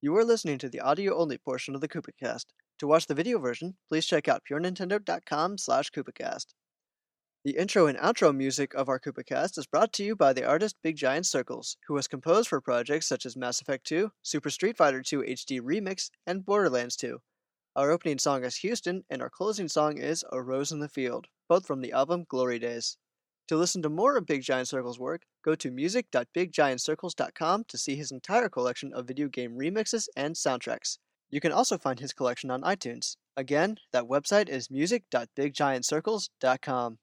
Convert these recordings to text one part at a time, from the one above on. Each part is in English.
You are listening to the audio-only portion of the KoopaCast. To watch the video version, please check out purenintendo.com/KoopaCast. The intro and outro music of our KoopaCast is brought to you by the artist Big Giant Circles, who has composed for projects such as Mass Effect 2, Super Street Fighter 2 HD Remix, and Borderlands 2. Our opening song is Houston, and our closing song is A Rose in the Field, both from the album Glory Days. To listen to more of Big Giant Circle's work, go to music.biggiantcircles.com to see his entire collection of video game remixes and soundtracks. You can also find his collection on iTunes. Again, that website is music.biggiantcircles.com.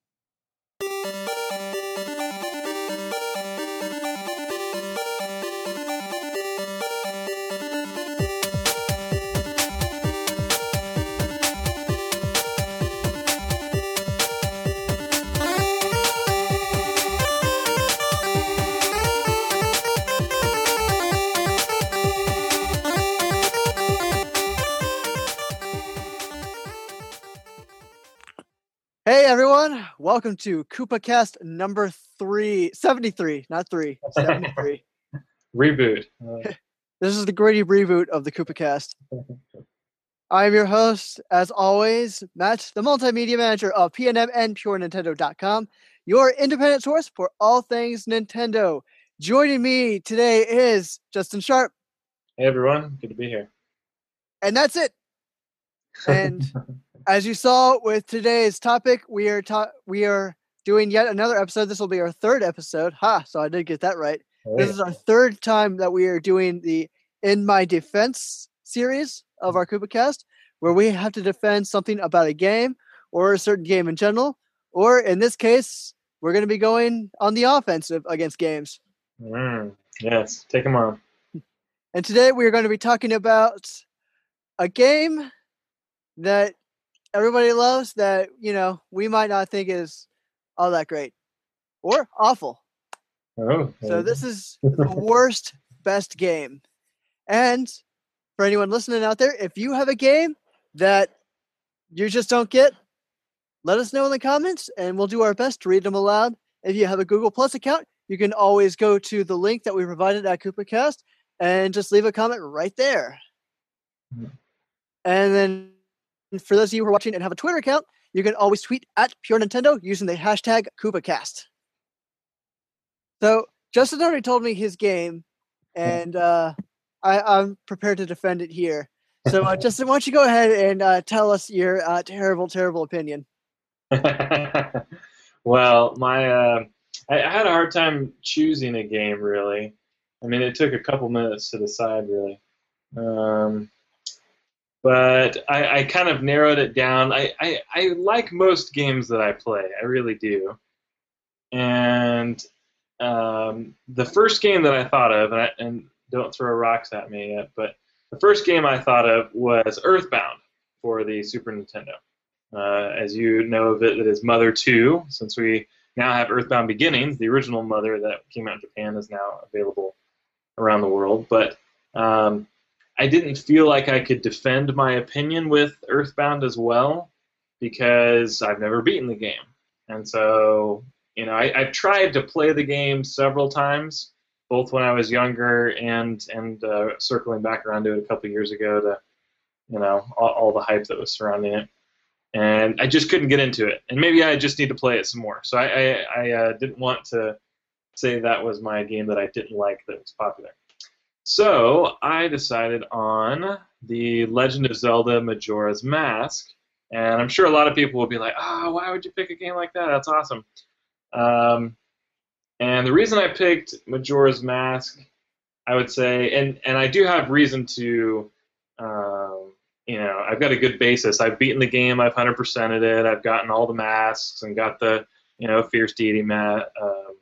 Hey everyone, welcome to KoopaCast number 73, not 3, 73. Reboot. This is the gritty reboot of the KoopaCast. I am your host, as always, Matt, the multimedia manager of PNM and PureNintendo.com, your independent source for all things Nintendo. Joining me today is Justin Sharp. Hey everyone, good to be here. And that's it. And as you saw with today's topic, we are doing yet another episode. This will be our third episode. So I did get that right. Oh, This is our third time that we are doing the In My Defense series of our KoopaCast, where we have to defend something about a game or a certain game in general. Or in this case, we're going to be going on the offensive against games. Yes, take them on. And today we are going to be talking about a game that everybody loves that, we might not think is all that great or awful. Oh, So this is the worst best game. And for anyone listening out there, if you have a game that you just don't get, let us know in the comments and we'll do our best to read them aloud. If you have a Google Plus account, you can always go to the link that we provided at KoopaCast and just leave a comment right there. And then for those of you who are watching and have a Twitter account, you can always tweet at Pure Nintendo using the hashtag KoopaCast. So Justin already told me his game, and I'm prepared to defend it here. So Justin, why don't you go ahead and tell us your terrible, terrible opinion? Well, I had a hard time choosing a game, really. I mean, it took a couple minutes to decide, really. But I kind of narrowed it down. I like most games that I play. I really do. And the first game that I thought of, and don't throw rocks at me yet, but the first game I thought of was Earthbound for the Super Nintendo. As you know of it, it is Mother 2, since we now have Earthbound Beginnings. The original Mother that came out in Japan is now available around the world. But I didn't feel like I could defend my opinion with Earthbound as well because I've never beaten the game. And so, I've tried to play the game several times, both when I was younger and circling back around to it a couple years ago to, all the hype that was surrounding it. And I just couldn't get into it. And maybe I just need to play it some more. So I didn't want to say that was my game that I didn't like that was popular. So I decided on The Legend of Zelda Majora's Mask, and I'm sure a lot of people will be like, why would you pick a game like that? That's awesome. And the reason I picked Majora's Mask, I would say, and I do have reason to, I've got a good basis. I've beaten the game, I've 100%ed it, I've gotten all the masks and got the, Fierce Deity mask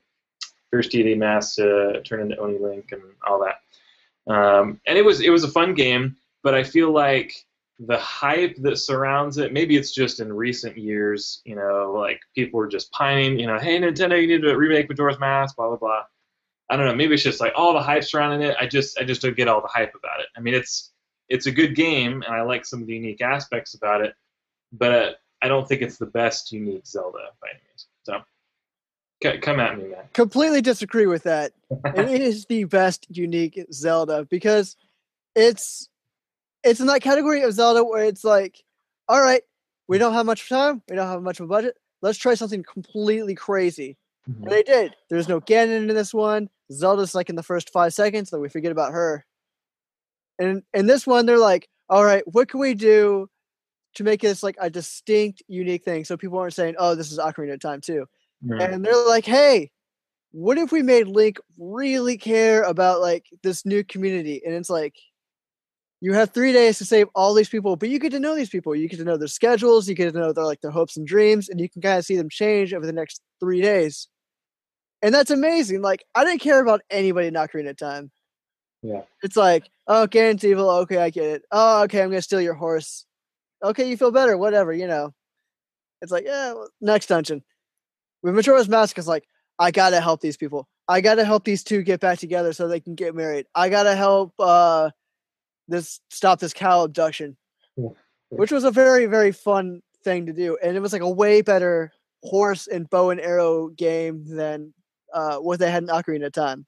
to turn into Oni Link and all that. And it was a fun game, but I feel like the hype that surrounds it, maybe it's just in recent years, like people were just pining, hey Nintendo, you need to remake Majora's Mask, blah blah blah. I don't know, maybe it's just like all the hype surrounding it. I just don't get all the hype about it. I mean, it's a good game, and I like some of the unique aspects about it, but I don't think it's the best unique Zelda by any means. So come at me, man. Completely disagree with that. It is the best unique Zelda because it's it's in that category of Zelda where it's like, all right, we don't have much time, we don't have much of a budget. Let's try something completely crazy. And Mhm. they did. There's no Ganon in this one. Zelda's like in the first 5 seconds, then we forget about her. And in this one, they're like, all right, what can we do to make this like a distinct, unique thing so people aren't saying, oh, this is Ocarina of Time too. Mhm. And they're like, hey, what if we made Link really care about like this new community? And it's like, you have 3 days to save all these people, but you get to know these people. You get to know their schedules. You get to know their hopes and dreams, and you can kind of see them change over the next 3 days. And that's amazing. Like I didn't care about anybody in Ocarina of Time. Yeah. It's like, oh, Ganon's evil. Okay, I get it. Oh, okay, I'm gonna steal your horse. Okay, you feel better. Whatever, you know. It's like, yeah, well, next dungeon. With Majora's Mask, it's like, I gotta help these people. I gotta help these two get back together so they can get married. I gotta help this stop this cow abduction, Yeah. which was a very, very fun thing to do. And it was like a way better horse and bow and arrow game than what they had in Ocarina of Time.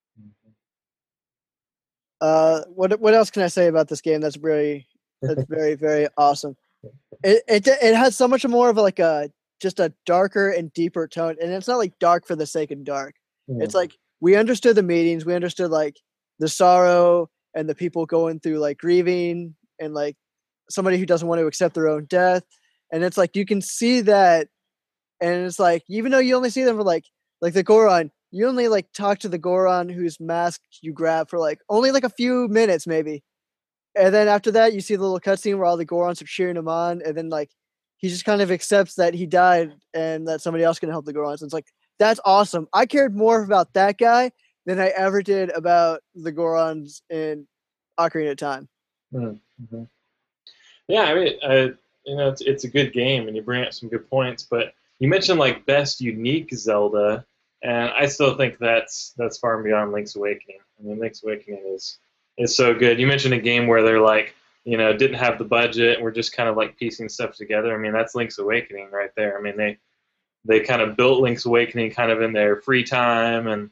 What else can I say about this game that's very very awesome? It has so much more of like a just a darker and deeper tone, and it's not like dark for the sake of dark. It's Mhm. like we understood the meetings, we understood like the sorrow and the people going through like grieving and like somebody who doesn't want to accept their own death, and it's like you can see that, and it's like even though you only see them for like the Goron, you only like talk to the Goron whose mask you grab for like only like a few minutes maybe, and then after that, you see the little cutscene where all the Gorons are cheering him on, and then like he just kind of accepts that he died and that somebody else can help the Gorons. It's like that's awesome. I cared more about that guy than I ever did about the Gorons in Ocarina of Time. Mhm. Mhm. Yeah, I mean, it's a good game, and you bring up some good points. But you mentioned like best unique Zelda, and I still think that's far beyond Link's Awakening. I mean, Link's Awakening is so good. You mentioned a game where they're like, didn't have the budget, and we're just kind of like piecing stuff together. I mean, that's Link's Awakening right there. I mean, they kind of built Link's Awakening kind of in their free time, and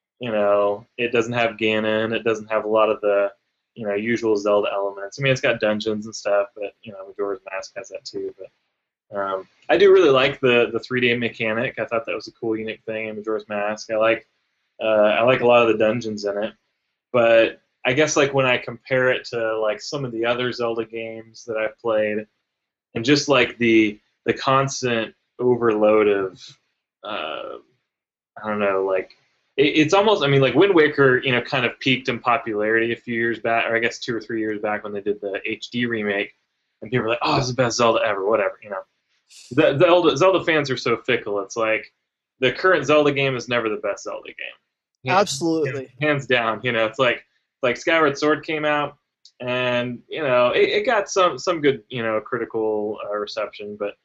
it doesn't have Ganon, it doesn't have a lot of the usual Zelda elements. I mean, it's got dungeons and stuff, but Majora's Mask has that too. But I do really like the 3D mechanic. I thought that was a cool, unique thing in Majora's Mask. I like a lot of the dungeons in it, but I guess like when I compare it to like some of the other Zelda games that I've played, and just like the constant overload of uh, I don't know, like it's almost. I mean, like Wind Waker, kind of peaked in popularity a few years back, or I guess 2 or 3 years back when they did the HD remake, and people were like, "Oh, it's the best Zelda ever." Whatever, The Zelda fans are so fickle. It's like the current Zelda game is never the best Zelda game, Absolutely. hands down. It's like Skyward Sword came out, and it got some good critical reception, but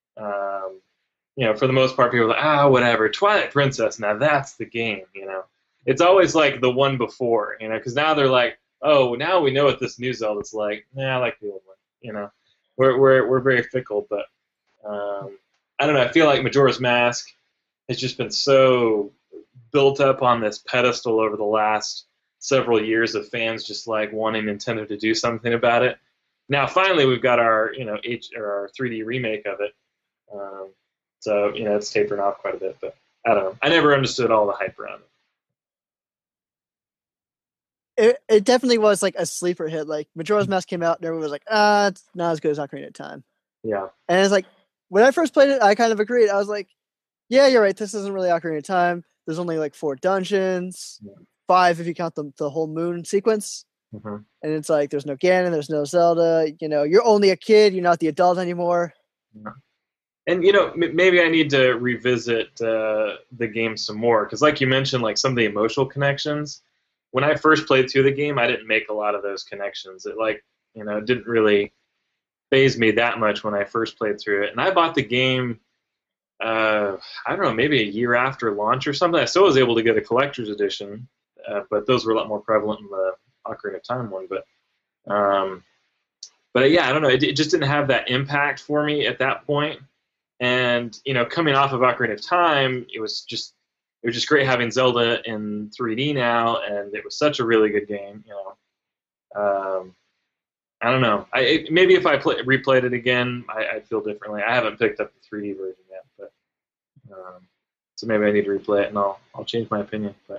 for the most part, people are like, whatever. Twilight Princess, now that's the game. It's always like the one before, because now they're like, oh, now we know what this new Zelda's like. Nah, I like the old one. We're very fickle, but I don't know. I feel like Majora's Mask has just been so built up on this pedestal over the last several years of fans just like wanting Nintendo to do something about it. Now, finally, we've got our our 3D remake of it. Um, so it's tapering off quite a bit, but I don't know. I never understood all the hype around it. It definitely was like a sleeper hit. Like Majora's Mask came out, and everyone was like, it's not as good as Ocarina of Time. Yeah. And it's like when I first played it, I kind of agreed. I was like, yeah, you're right. This isn't really Ocarina of Time. There's only like 4 dungeons, Yeah. 5 if you count the whole moon sequence. Mm-hmm. And it's like there's no Ganon, there's no Zelda. You're only a kid. You're not the adult anymore. Yeah. And maybe I need to revisit the game some more because, like you mentioned, like some of the emotional connections. When I first played through the game, I didn't make a lot of those connections. It didn't really phase me that much when I first played through it. And I bought the game, I don't know, maybe a year after launch or something. I still was able to get a collector's edition, but those were a lot more prevalent in the Ocarina of Time one. But yeah, I don't know. It just didn't have that impact for me at that point. And coming off of Ocarina of Time, it was just great having Zelda in 3D now, and it was such a really good game. Um, I don't know. Maybe if I replayed it again, I'd feel differently. I haven't picked up the 3D version yet, but so maybe I need to replay it, and I'll change my opinion. But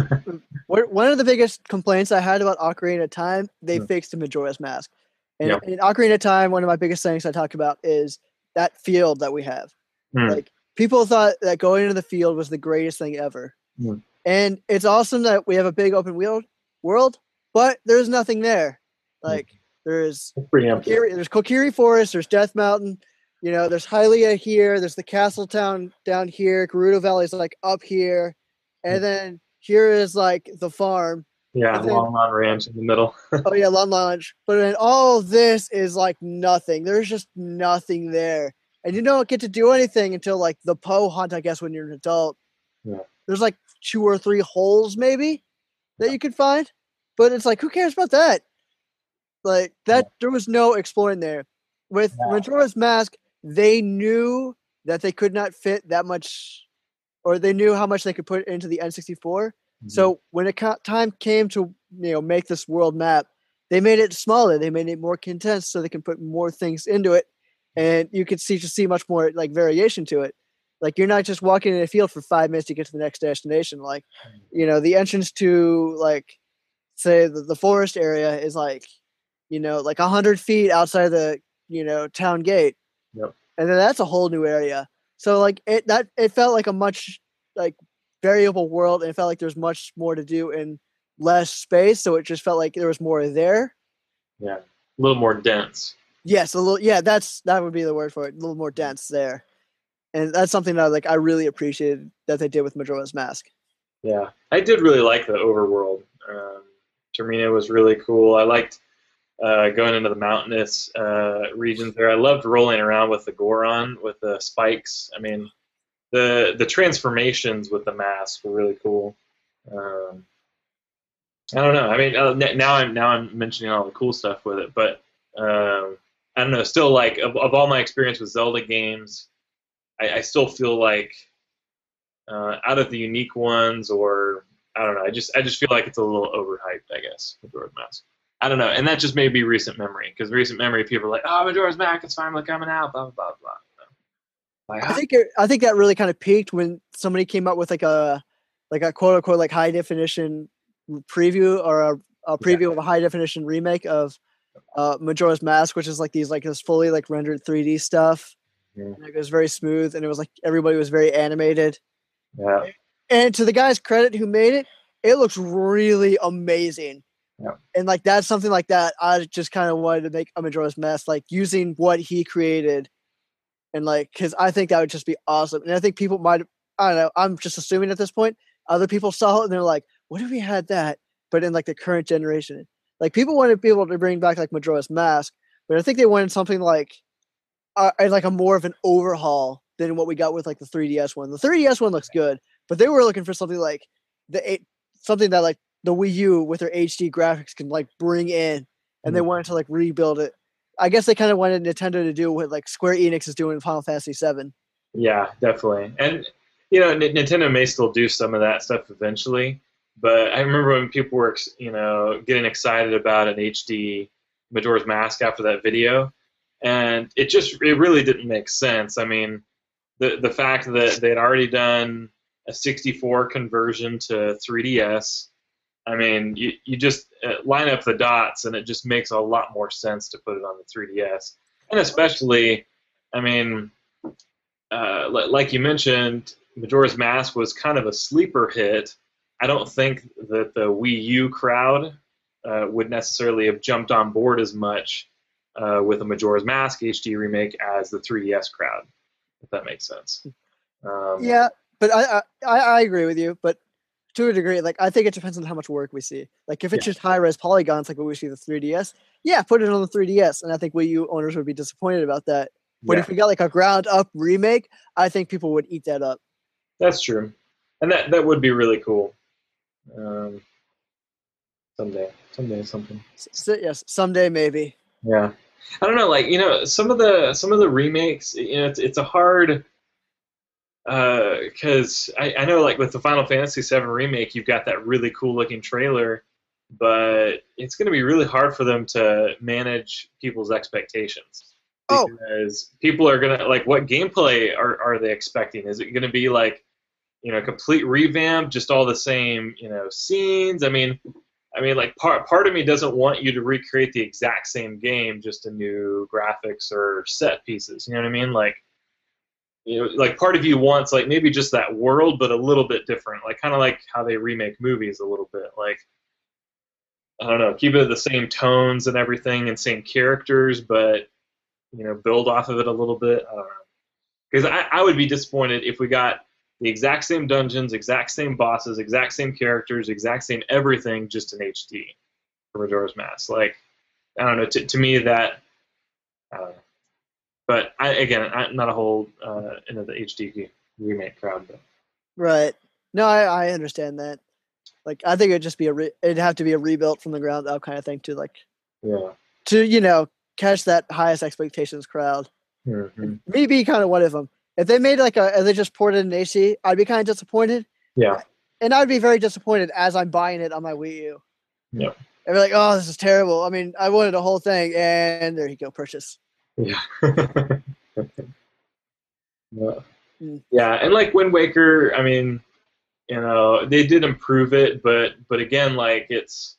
One of the biggest complaints I had about Ocarina of Time, they Hmm. fixed in Majora's Mask. And Yeah. in Ocarina of Time, one of my biggest things I talk about is that field that we have. Hmm. Like, people thought that going into the field was the greatest thing ever. Hmm. And it's awesome that we have a big open world, but there's nothing there. Hmm. Like, there's It's pretty empty. Kokiri Forest, there's Death Mountain, there's Hylia here, there's the Castle Town down here, Gerudo Valley is like up here, and then here is like the farm, Yeah, and then Long Lawn Ranch in the middle. oh yeah, Lon Lodge. But then all this is like nothing. There's just nothing there. And you don't get to do anything until like the Poe hunt, I guess, when you're an adult. Yeah. There's like 2 or 3 holes maybe that you could find. But it's like, who cares about that? Like that there was no exploring there. With Majora's Mask, they knew that they could not fit that much, or they knew how much they could put into the N64. So when it time came to make this world map, they made it smaller. They made it more condensed so they can put more things into it, and you could see much more like variation to it. Like you're not just walking in a field for 5 minutes to get to the next destination. Like, the entrance to like say the forest area is like, like 100 feet outside the town gate, Yep. and then that's a whole new area. So like it felt like a much like variable world, and it felt like there's much more to do in less space. So it just felt like there was more there. Yeah, a little more dense. Yes, a little. Yeah, that would be the word for it. A little more dense there, and that's something that like I really appreciated that they did with Majora's Mask. Yeah, I did really like the overworld. Termina was really cool. I liked going into the mountainous regions there. I loved rolling around with the Goron with the spikes. I mean, the transformations with the mask were really cool. I don't know. I mean, now I'm mentioning all the cool stuff with it, but I don't know. Still, like of all my experience with Zelda games, I still feel like out of the unique ones, or I don't know. I just feel like it's a little overhyped. I guess Majora's Mask. I don't know, and that just may be recent memory because recent memory people are like, "Oh, Majora's Mask, it's finally coming out." Blah blah blah blah. Like, I think that really kind of peaked when somebody came up with like a quote unquote like high definition preview, or a preview of a high definition remake of Majora's Mask, which is like this fully like rendered 3D stuff. Yeah. And it was very smooth, and it was like everybody was very animated. Yeah. And to the guy's credit who made it, it looks really amazing. Yeah. And like that's something like that I just kind of wanted to make a Majora's Mask, like using what he created, and like because I think that would just be awesome. And I think people might, I don't know, I'm just assuming at this point, other people saw it and they're like, what if we had that, but in like the current generation? Like people wanted people to bring back like Majora's Mask, but I think they wanted something like a more of an overhaul than what we got with like the 3DS one. The 3DS one looks good, but they were looking for something like something that like the Wii U with their HD graphics can like bring in, and they wanted to like rebuild it. I guess they kind of wanted Nintendo to do what like Square Enix is doing in Final Fantasy VII. Yeah, definitely. And Nintendo may still do some of that stuff eventually, but I remember when people were getting excited about an HD Majora's Mask after that video, and it really didn't make sense. I mean, the fact that they had already done a 64 conversion to 3DS. I mean, you just line up the dots, and it just makes a lot more sense to put it on the 3DS. And especially, I mean, like you mentioned, Majora's Mask was kind of a sleeper hit. I don't think that the Wii U crowd would necessarily have jumped on board as much with a Majora's Mask HD remake as the 3DS crowd, if that makes sense. Yeah, but I agree with you, but to a degree, like I think it depends on how much work we see. Like if it's just high res polygons, like what we see the 3DS, yeah, put it on the 3DS, and I think Wii U owners would be disappointed about that. But if we got like a ground up remake, I think people would eat that up. That's true, and that would be really cool. Someday, something. Yes, someday maybe. Yeah, I don't know. Like some of the remakes, it's a hard. Because I know, like with the Final Fantasy VII remake, you've got that really cool looking trailer, but it's going to be really hard for them to manage people's expectations Oh, because people are going to like, what gameplay are they expecting? Is it going to be like, complete revamp, just all the same, scenes? I mean, like part of me doesn't want you to recreate the exact same game, just a new graphics or set pieces. You know what I mean? Like, like part of you wants like maybe just that world, but a little bit different. Like kind of like how they remake movies a little bit. Like I don't know, keep it the same tones and everything, and same characters, but build off of it a little bit. I don't know, because I would be disappointed if we got the exact same dungeons, exact same bosses, exact same characters, exact same everything, just in HD for Majora's Mask. Like, I don't know. To me, that I don't know. But I'm not a whole into the HD remake crowd. But right. No, I understand that. Like, I think it'd just be it'd have to be a rebuilt from the ground up kind of thing to like yeah. to catch that highest expectations crowd. Mm-hmm. Me be kind of one of them. If they made if they just ported it in HD, I'd be kind of disappointed. Yeah. And I'd be very disappointed as I'm buying it on my Wii U. Yeah. I'd be like, oh, this is terrible. I mean, I wanted a whole thing, and there you go, purchase. Yeah. Yeah. Mm. Yeah, and like Wind Waker, I mean, they did improve it, but again, like it's,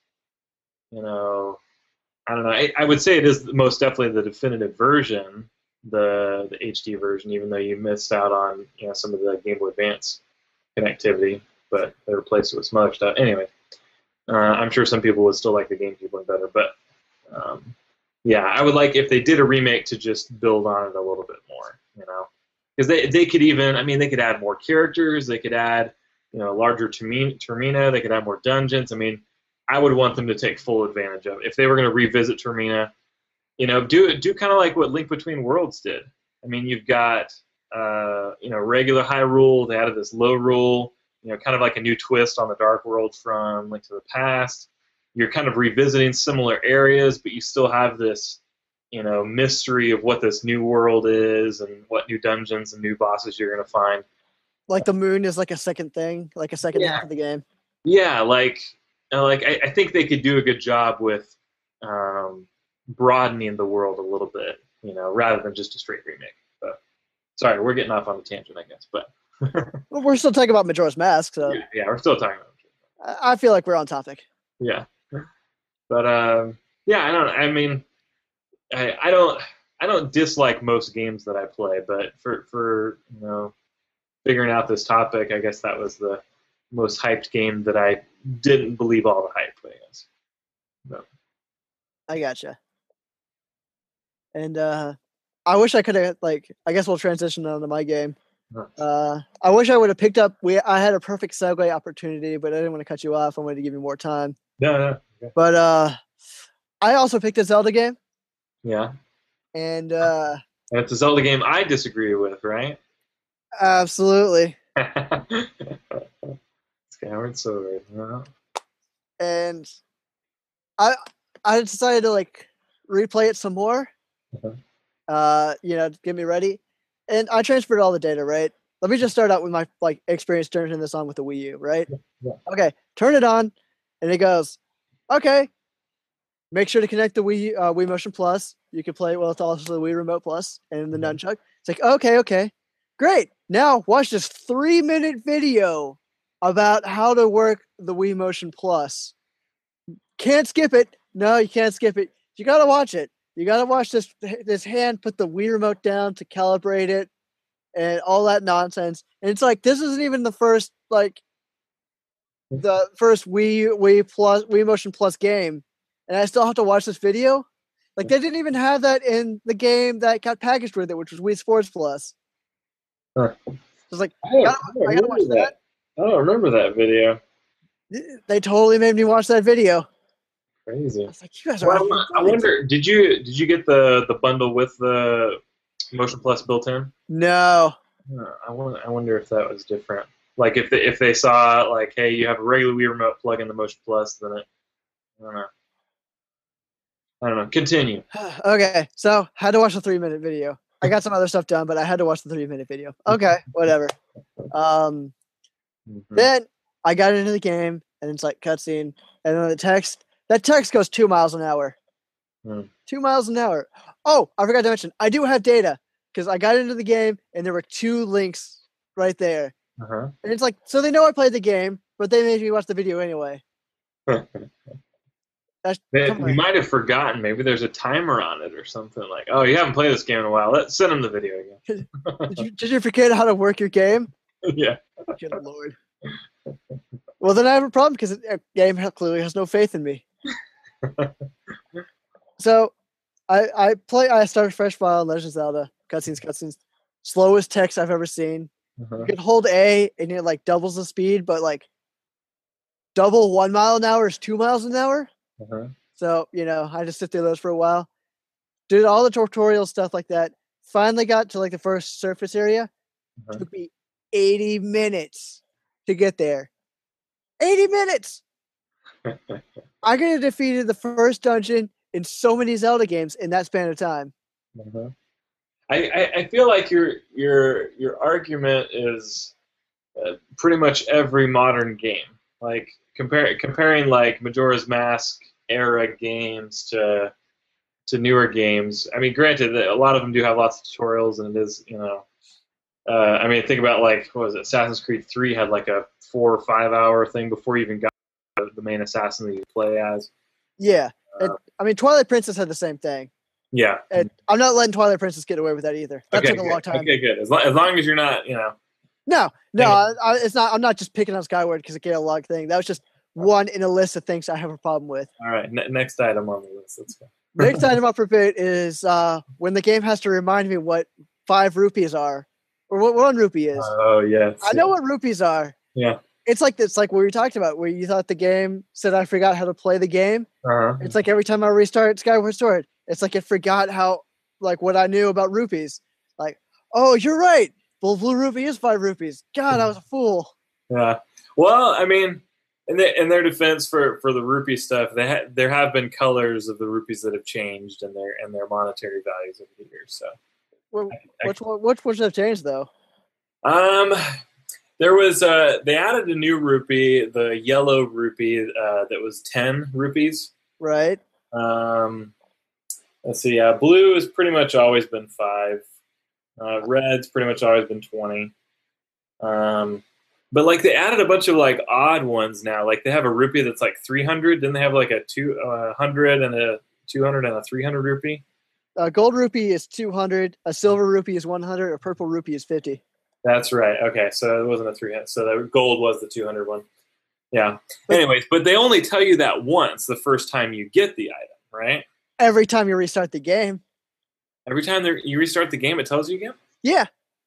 I don't know. I would say it is most definitely the definitive version, the HD version, even though you missed out on some of the Game Boy Advance connectivity, but they replaced it with some other stuff. Anyway, I'm sure some people would still like the GameCube one better, but yeah, I would like if they did a remake to just build on it a little bit more, because they could even, I mean, they could add more characters, they could add larger Termina, they could add more dungeons. I mean, I would want them to take full advantage of it. If they were going to revisit Termina, do kind of like what Link Between Worlds did. I mean, you've got regular Hyrule, they added this Lorule, kind of like a new twist on the Dark World from Link to the Past. You're kind of revisiting similar areas, but you still have this mystery of what this new world is and what new dungeons and new bosses you're going to find. Like the moon is like a second thing, like a second half of the game. Yeah, like I think they could do a good job with broadening the world a little bit, rather than just a straight remake. But sorry, we're getting off on a tangent, I guess. But well, we're still talking about Majora's Mask, so yeah, we're still talking about it. I feel like we're on topic. Yeah, but yeah, I don't. I mean, I don't dislike most games that I play, but for figuring out this topic, I guess that was the most hyped game that I didn't believe all the hype, I guess. But. I gotcha. And I wish I could have I guess we'll transition on to my game. I wish I would have picked up. I had a perfect segue opportunity, but I didn't want to cut you off. I wanted to give you more time. No. Okay. But I also picked a Zelda game. Yeah. And it's a Zelda game I disagree with, right? Absolutely. Skyward Sword. No. And I decided to replay it some more. Get me ready. And I transferred all the data, right? Let me just start out with my experience turning this on with the Wii U, right? Yeah. Okay, turn it on, and it goes, okay. Make sure to connect the Wii Motion Plus. You can play it with also the Wii Remote Plus and the Nunchuck. It's like, okay, great. Now watch this 3-minute video about how to work the Wii Motion Plus. Can't skip it. No, you can't skip it. You gotta watch it. You gotta watch this hand put the Wii remote down to calibrate it and all that nonsense. And it's like, this isn't even the first Wii Motion Plus game, and I still have to watch this video. Like, they didn't even have that in the game that got packaged with it, which was Wii Sports Plus. Huh. It's like, I gotta watch that. I don't remember that video. They totally made me watch that video. Crazy. I was like, you guys are. I wonder, did you get the bundle with the Motion Plus built in? No. I wonder if that was different. Like if they saw hey, you have a regular Wii remote, plug in the Motion Plus, then I don't know. Continue. Okay, so had to watch the 3-minute video. I got some other stuff done, but I had to watch the 3-minute video. Okay, whatever. Then I got into the game, and it's like cutscene. and then that text goes 2 miles an hour. 2 miles an hour. Oh, I forgot to mention, I do have data because I got into the game and there were 2 links right there. Uh-huh. And it's like, so they know I played the game, but they made me watch the video anyway. You might have forgotten. Maybe there's a timer on it or something. Like, oh, you haven't played this game in a while. Let's send them the video again. Did you forget how to work your game? Yeah. Good Lord. Well, then I have a problem because the game clearly has no faith in me. So I started fresh file Legend of Zelda, cutscenes, slowest text I've ever seen. You can hold A and it like doubles the speed, but like double 1 mile an hour is 2 miles an hour. So, I just sit through those for a while. Did all the tutorial stuff like that. Finally got to like the first surface area. Took me 80 minutes to get there. 80 minutes! I could have defeated the first dungeon in so many Zelda games in that span of time. I feel like your argument is pretty much every modern game. Like comparing like Majora's Mask era games to newer games. I mean, granted, a lot of them do have lots of tutorials, and it is, I mean, think about like, what was it? Assassin's Creed 3 had like a 4 or 5 hour thing before you even got the main assassin that you play as. Yeah. I mean, Twilight Princess had the same thing. Yeah. And I'm not letting Twilight Princess get away with that either. That took a long time. Okay, good. As long as you're not, No, it's not. I'm not just picking on Skyward because it gave a log thing. That was just one in a list of things I have a problem with. All right, next item on the list. Let's go. Next item up for bit is when the game has to remind me what 5 rupees are, or what 1 rupee is. Oh, yes. I know what rupees are. Yeah. It's like what we talked about, where you thought the game said I forgot how to play the game. It's like every time I restart Skyward Sword, it's like it forgot what I knew about rupees. Like, oh, you're right. Well, blue rupee is 5 rupees. God, I was a fool. Yeah. Well, I mean, in their defense for the rupee stuff, there have been colors of the rupees that have changed and their monetary values over the years. So, well, which ones have changed though? There was they added a new rupee, the yellow rupee that was 10 rupees. Right. Let's see. Blue has pretty much always been 5. Red's pretty much always been 20. But like they added a bunch of like odd ones now. Like they have a rupee that's like 300. Then they have like a 200 and a 200 and a 300 rupee. Gold rupee is 200. A silver rupee is 100. A purple rupee is 50. That's right. Okay, so it wasn't a 300. So the gold was the 200 one. Yeah. Anyways, but they only tell you that once the first time you get the item, right? Every time you restart the game. Every time you restart the game, it tells you again? Yeah.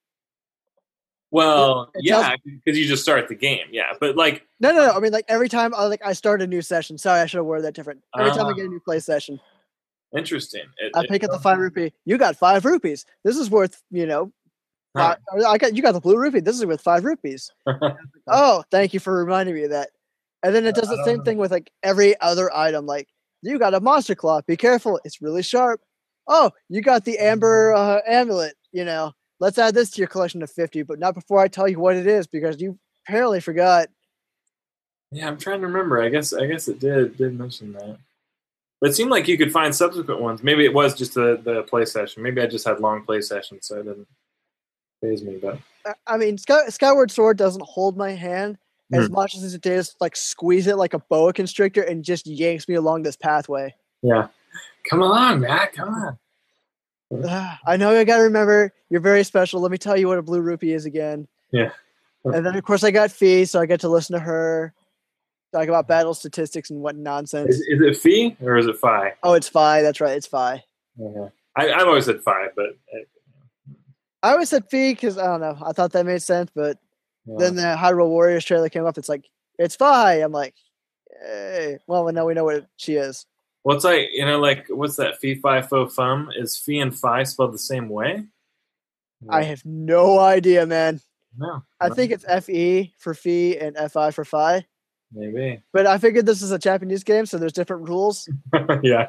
Well, yeah, because you just start the game. Yeah, but like... No. I mean, like, every time I start a new session. Sorry, I should have worded that different. Every time I get a new play session. Interesting. I pick up the 5 rupee. You got 5 rupees. This is worth, you got the blue rupee. This is worth 5 rupees. Oh, thank you for reminding me of that. And then it does the same thing with like every other item. Like, you got a monster claw. Be careful. It's really sharp. Oh, you got the amber amulet. Let's add this to your collection of 50, but not before I tell you what it is because you apparently forgot. Yeah, I'm trying to remember. I guess it did mention that. But it seemed like you could find subsequent ones. Maybe it was just the play session. Maybe I just had long play sessions, so it didn't phase me. But I mean, Skyward Sword doesn't hold my hand as much as it does like squeeze it like a boa constrictor and just yanks me along this pathway. Yeah, come along, Matt. Come on. I know I gotta remember you're very special. Let me tell you what a blue rupee is again. Yeah. And then of course I got Fee, so I get to listen to her talk about battle statistics and what nonsense. Is it Fee or is it Phi? Oh, it's Phi. That's right, it's Phi. Yeah. I've always said Phi, but I always said Fee because I don't know. I thought that made sense, but then the Hyrule Warriors trailer came up. It's like it's Phi. I'm like, hey. Well, now we know what she is. What's what's that? Fee, Fi, Fo, Fum? Is Fee and Phi spelled the same way? I have no idea, man. No. I think it's Fe for Fee and Fi for Phi. Maybe. But I figured this is a Japanese game, so there's different rules. Yeah.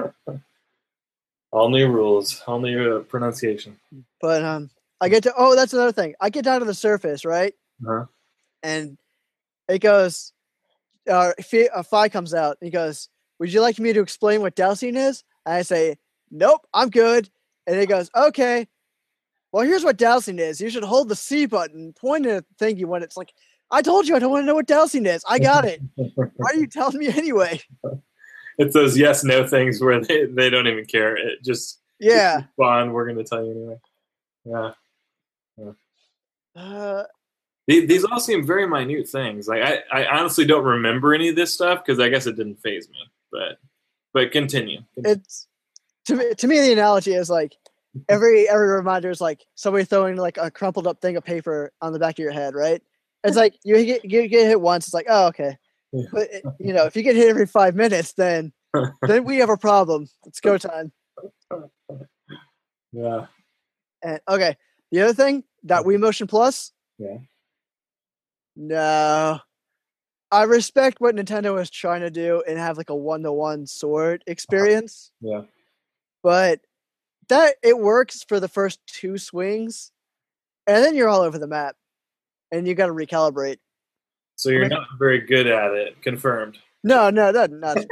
All new rules, all new pronunciation. But I get to that's another thing. I get down to the surface, right? Uh-huh. And it goes Fi comes out and he goes, "Would you like me to explain what dowsing is?" And I say, "Nope, I'm good." And he goes, "Okay. Well, here's what dowsing is. You should hold the C button, point at the thing you want." It's like, I told you I don't want to know what dowsing is. I got it. Why are you telling me anyway? It's those yes/no things where they don't even care. It just fun. We're going to tell you anyway. Yeah. These all seem very minute things. Like I honestly don't remember any of this stuff because I guess it didn't faze me. But continue. It's to me the analogy is like every reminder is like somebody throwing like a crumpled up thing of paper on the back of your head, right? It's like you get hit once, it's like, oh, okay. Yeah. But if you get hit every 5 minutes, then we have a problem. It's go time. Yeah. And okay, the other thing, that Wii Motion Plus. Yeah. No. I respect what Nintendo is trying to do and have like a 1-to-1 sword experience. Yeah. But that it works for the first 2 swings, and then you're all over the map, and you got to recalibrate. So you're not very good at it. Confirmed. No, not.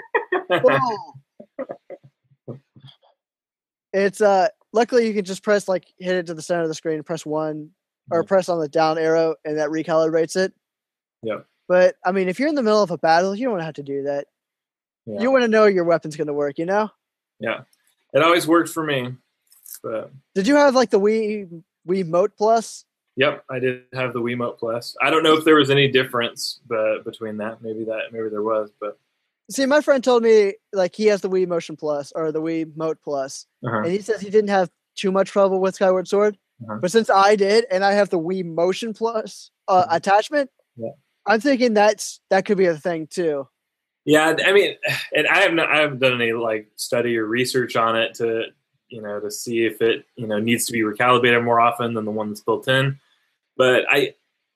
It's luckily you can just press hit it to the center of the screen, press 1, or press on the down arrow, and that recalibrates it. Yeah. But I mean, if you're in the middle of a battle, you don't have to do that. Yeah. You want to know your weapon's going to work, Yeah. It always worked for me. But did you have the Wiimote Plus? Yep, I did have the Wiimote Plus. I don't know if there was any difference between that. Maybe there was, but see, my friend told me he has the Wii Motion Plus or the Wiimote Plus, and he says he didn't have too much trouble with Skyward Sword. But since I did, and I have the Wii Motion Plus attachment, I'm thinking that could be a thing too. Yeah, I mean, and I haven't done any study or research on it to see if it needs to be recalibrated more often than the one that's built in. But I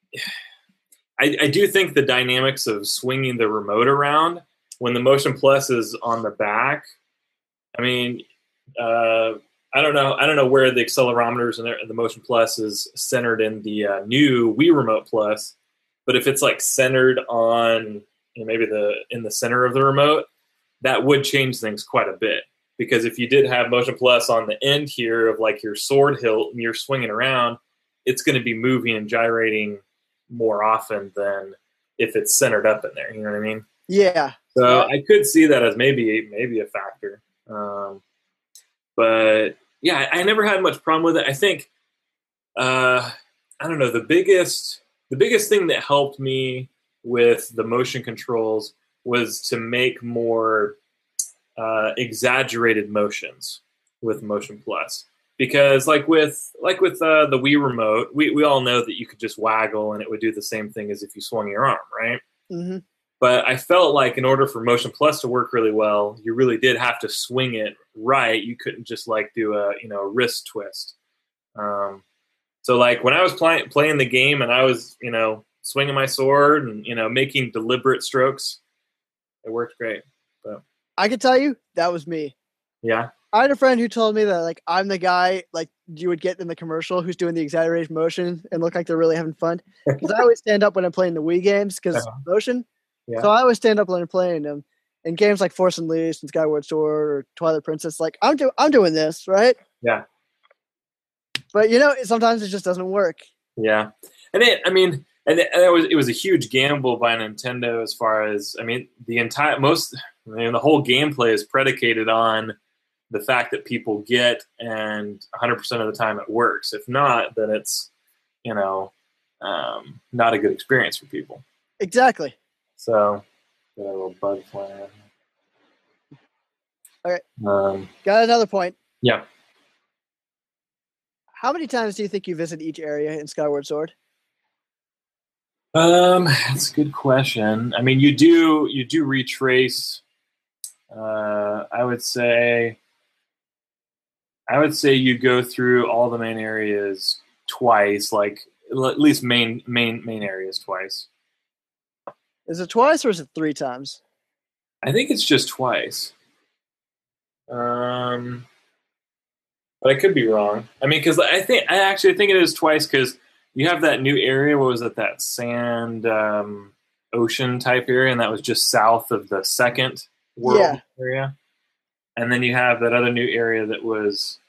do think the dynamics of swinging the remote around when the Motion Plus is on the back. I mean, I don't know where the accelerometers and the Motion Plus is centered in the new Wii Remote Plus, but if it's centered on maybe in the center of the remote, that would change things quite a bit. Because if you did have Motion Plus on the end here of your sword hilt and you're swinging around, it's going to be moving and gyrating more often than if it's centered up in there. You know what I mean? Yeah. So I could see that as maybe a factor. But yeah, I never had much problem with it. I think, I don't know, the biggest thing that helped me with the motion controls was to make more exaggerated motions with Motion Plus, because with the Wii remote, we all know that you could just waggle and it would do the same thing as if you swung your arm, right? Mm-hmm. But I felt in order for Motion Plus to work really well, you really did have to swing it right. You couldn't just do a wrist twist. So when I was playing the game and I was swinging my sword and making deliberate strokes, it worked great. So I can tell you that was me. Yeah. I had a friend who told me that I'm the guy you would get in the commercial who's doing the exaggerated motion and look like they're really having fun. Because I always stand up when I'm playing the Wii games because motion. Yeah. So I always stand up when I'm playing them. In games like Force Unleashed and Skyward Sword or Twilight Princess, I'm doing this, right? Yeah. But sometimes it just doesn't work. Yeah, and it was a huge gamble by Nintendo as far as the whole gameplay is predicated on the fact that people get, and 100% of the time it works. If not, then it's not a good experience for people. Exactly. So, got a little bug flying. Okay. Got another point. Yeah. How many times do you think you visit each area in Skyward Sword? That's a good question. I mean, you do retrace. I would say you go through all the main areas twice, at least main areas twice. Is it twice or is it 3 times? I think it's just twice. But I could be wrong. I mean, because I actually think it is twice, because you have that new area. What was it? That sand. ocean type area, and that was just south of the second world area. And then you have that other new area that was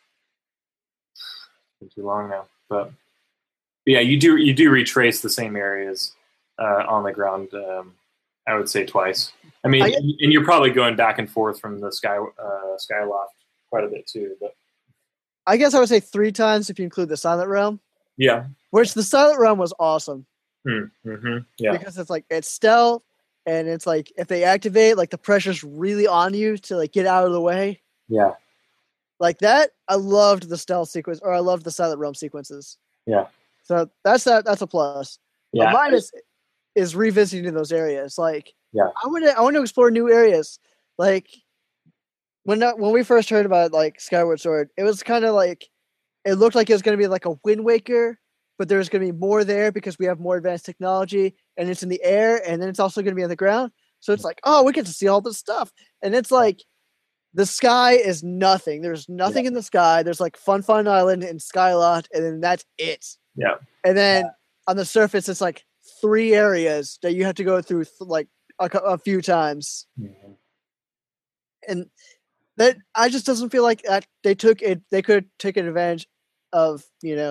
too long now, but yeah, you do retrace the same areas on the ground. I would say twice. I mean, and you're probably going back and forth from the Skyloft quite a bit too. But I guess I would say 3 times if you include the Silent Realm. Yeah. Which the Silent Realm was awesome. Mm-hmm. Yeah. Because it's like it's stealth, and it's like if they activate, like the pressure's really on you to like get out of the way. Yeah. Like that, I loved the stealth sequence, or I loved the Silent Realm sequences. Yeah. So that's a plus. Yeah. A minus is revisiting those areas. Like, yeah, I want to explore new areas. Like when we first heard about like Skyward Sword, it was kind of like it looked like it was going to be like a Wind Waker, but there's going to be more there because we have more advanced technology, and it's in the air, and then it's also going to be on the ground. So it's like, oh, we get to see all this stuff, and it's like the sky is nothing. There's nothing in the sky. There's like Fun Island and Skyloft, and then that's it. Yeah. And then on the surface, it's like 3 areas that you have to go through like a few times. Mm-hmm. And that I just doesn't feel like that they took it. They could take advantage of,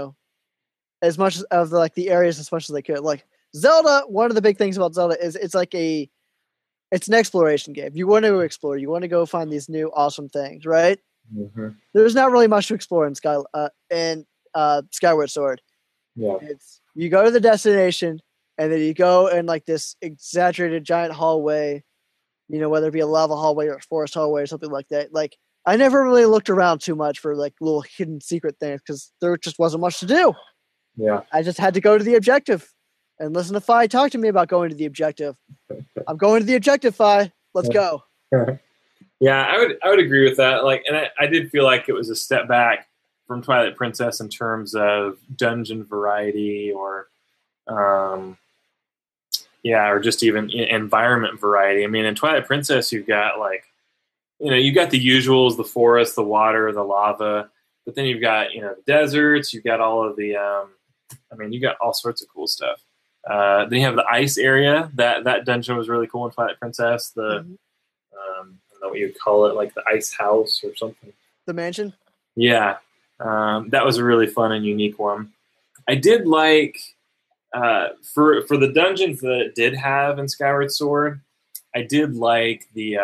as much of the areas as much as they could. Like Zelda, one of the big things about Zelda is it's an exploration game. You want to explore. You want to go find these new awesome things, right? Mm-hmm. There's not really much to explore in Skyward Sword. Yeah. You go to the destination, and then you go in like this exaggerated giant hallway, whether it be a lava hallway or a forest hallway or something like that. Like, I never really looked around too much for like little hidden secret things because there just wasn't much to do. Yeah. I just had to go to the objective and listen to Fi talk to me about going to the objective. I'm going to the objective, Fi. Let's go. Yeah, I would agree with that. Like, and I did feel like it was a step back from Twilight Princess in terms of dungeon variety or or just even environment variety. I mean, in Twilight Princess, you've got you got the usuals, the forest, the water, the lava, but then you've got, the deserts, you've got all of the, you got all sorts of cool stuff. Then you have the ice area. That dungeon was really cool in Twilight Princess. The, I don't know what you'd call it, like the ice house or something. The mansion? Yeah. That was a really fun and unique one. I did like, for the dungeons that it did have in Skyward Sword, I did like the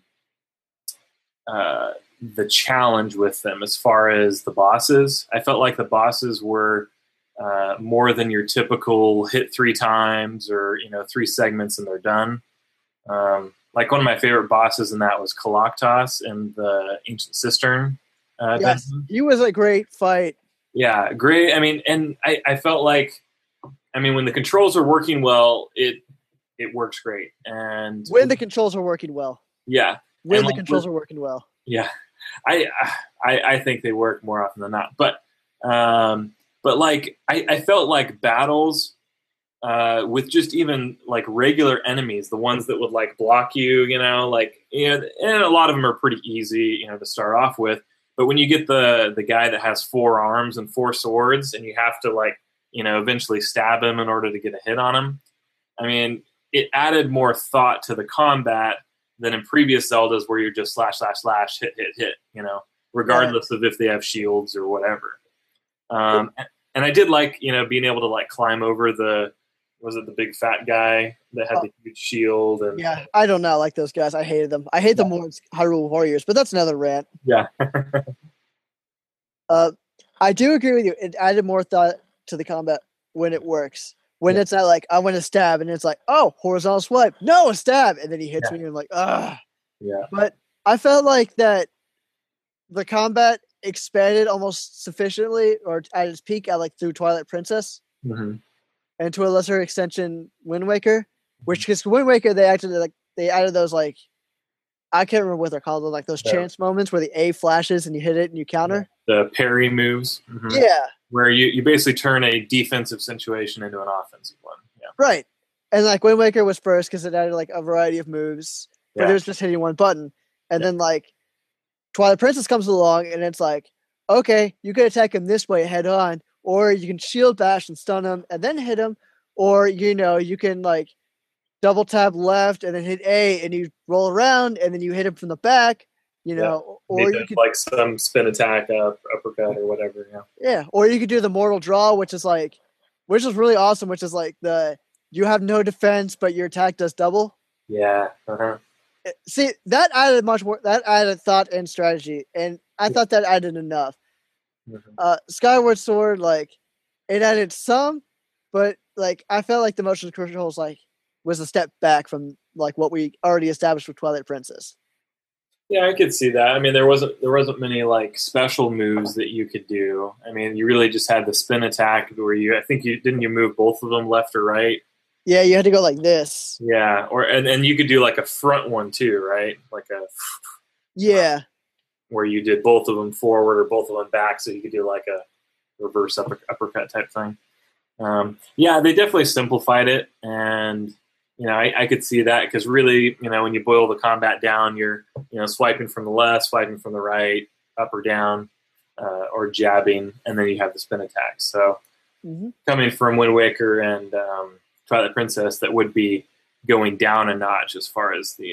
challenge with them as far as the bosses. I felt like the bosses were more than your typical hit 3 times or 3 segments and they're done. Like one of my favorite bosses in that was Kalaktos in the Ancient Cistern. Yes, dungeon. He was a great fight. Yeah, great. I mean, and I felt like, when the controls are working well, it works great. And when the controls are working well. Yeah. When the controls are working well. Yeah. I think they work more often than not. But like I felt like battles with just even like regular enemies, the ones that would like block you, and a lot of them are pretty easy, to start off with. But when you get the guy that has 4 arms and 4 swords, and you have to eventually stab him in order to get a hit on him, it added more thought to the combat than in previous Zeldas where you're just slash, hit, regardless of if they have shields or whatever. And I did like, being able to climb over the big fat guy that had the huge shield? And yeah, I do not like those guys. I hated them. I hate them more in Hyrule Warriors, but that's another rant. Yeah. I do agree with you. It added more thought to the combat when it works. When it's not like, I want to stab, and it's like, oh, horizontal swipe. No, a stab. And then he hits me, and I'm like, ugh. Yeah. But I felt like that the combat expanded almost sufficiently, or at its peak, through Twilight Princess. Mm-hmm. And to a lesser extension, Wind Waker. Which, because Wind Waker, they added those, I can't remember what they're called, like those chance moments where the A flashes and you hit it and you counter. The parry moves. Mm-hmm. Yeah. Where you basically turn a defensive situation into an offensive one. Yeah. Right. And Wind Waker was first because it added a variety of moves, but it was just hitting one button. And then Twilight Princess comes along and it's like, okay, you can attack him this way head on, or you can shield bash and stun him and then hit him, or you can double tap left and then hit A and you roll around and then you hit him from the back, Yeah. He or you does could like some spin attack, uppercut or whatever. Yeah. or you could do the mortal draw, which is really awesome, which is like you have no defense but your attack does double. Yeah. Uh-huh. See, that added much more. That added thought and strategy, and I thought that added enough. Mm-hmm. Skyward Sword, like it added some, but like I felt like the motion controls was a step back from like what we already established with Twilight Princess. Yeah, I could see that. I mean, there wasn't many like special moves that you could do. I mean, you really just had the spin attack where I think you move both of them left or right. Yeah, you had to go like this. Yeah, and you could do like a front one too, right? Like yeah, where you did both of them forward or both of them back, so you could do like a reverse uppercut type thing. Yeah, they definitely simplified it, and I could see that because really, when you boil the combat down, you're swiping from the left, swiping from the right, up or down, or jabbing, and then you have the spin attacks. So coming from Wind Waker and Twilight Princess, that would be going down a notch as far as the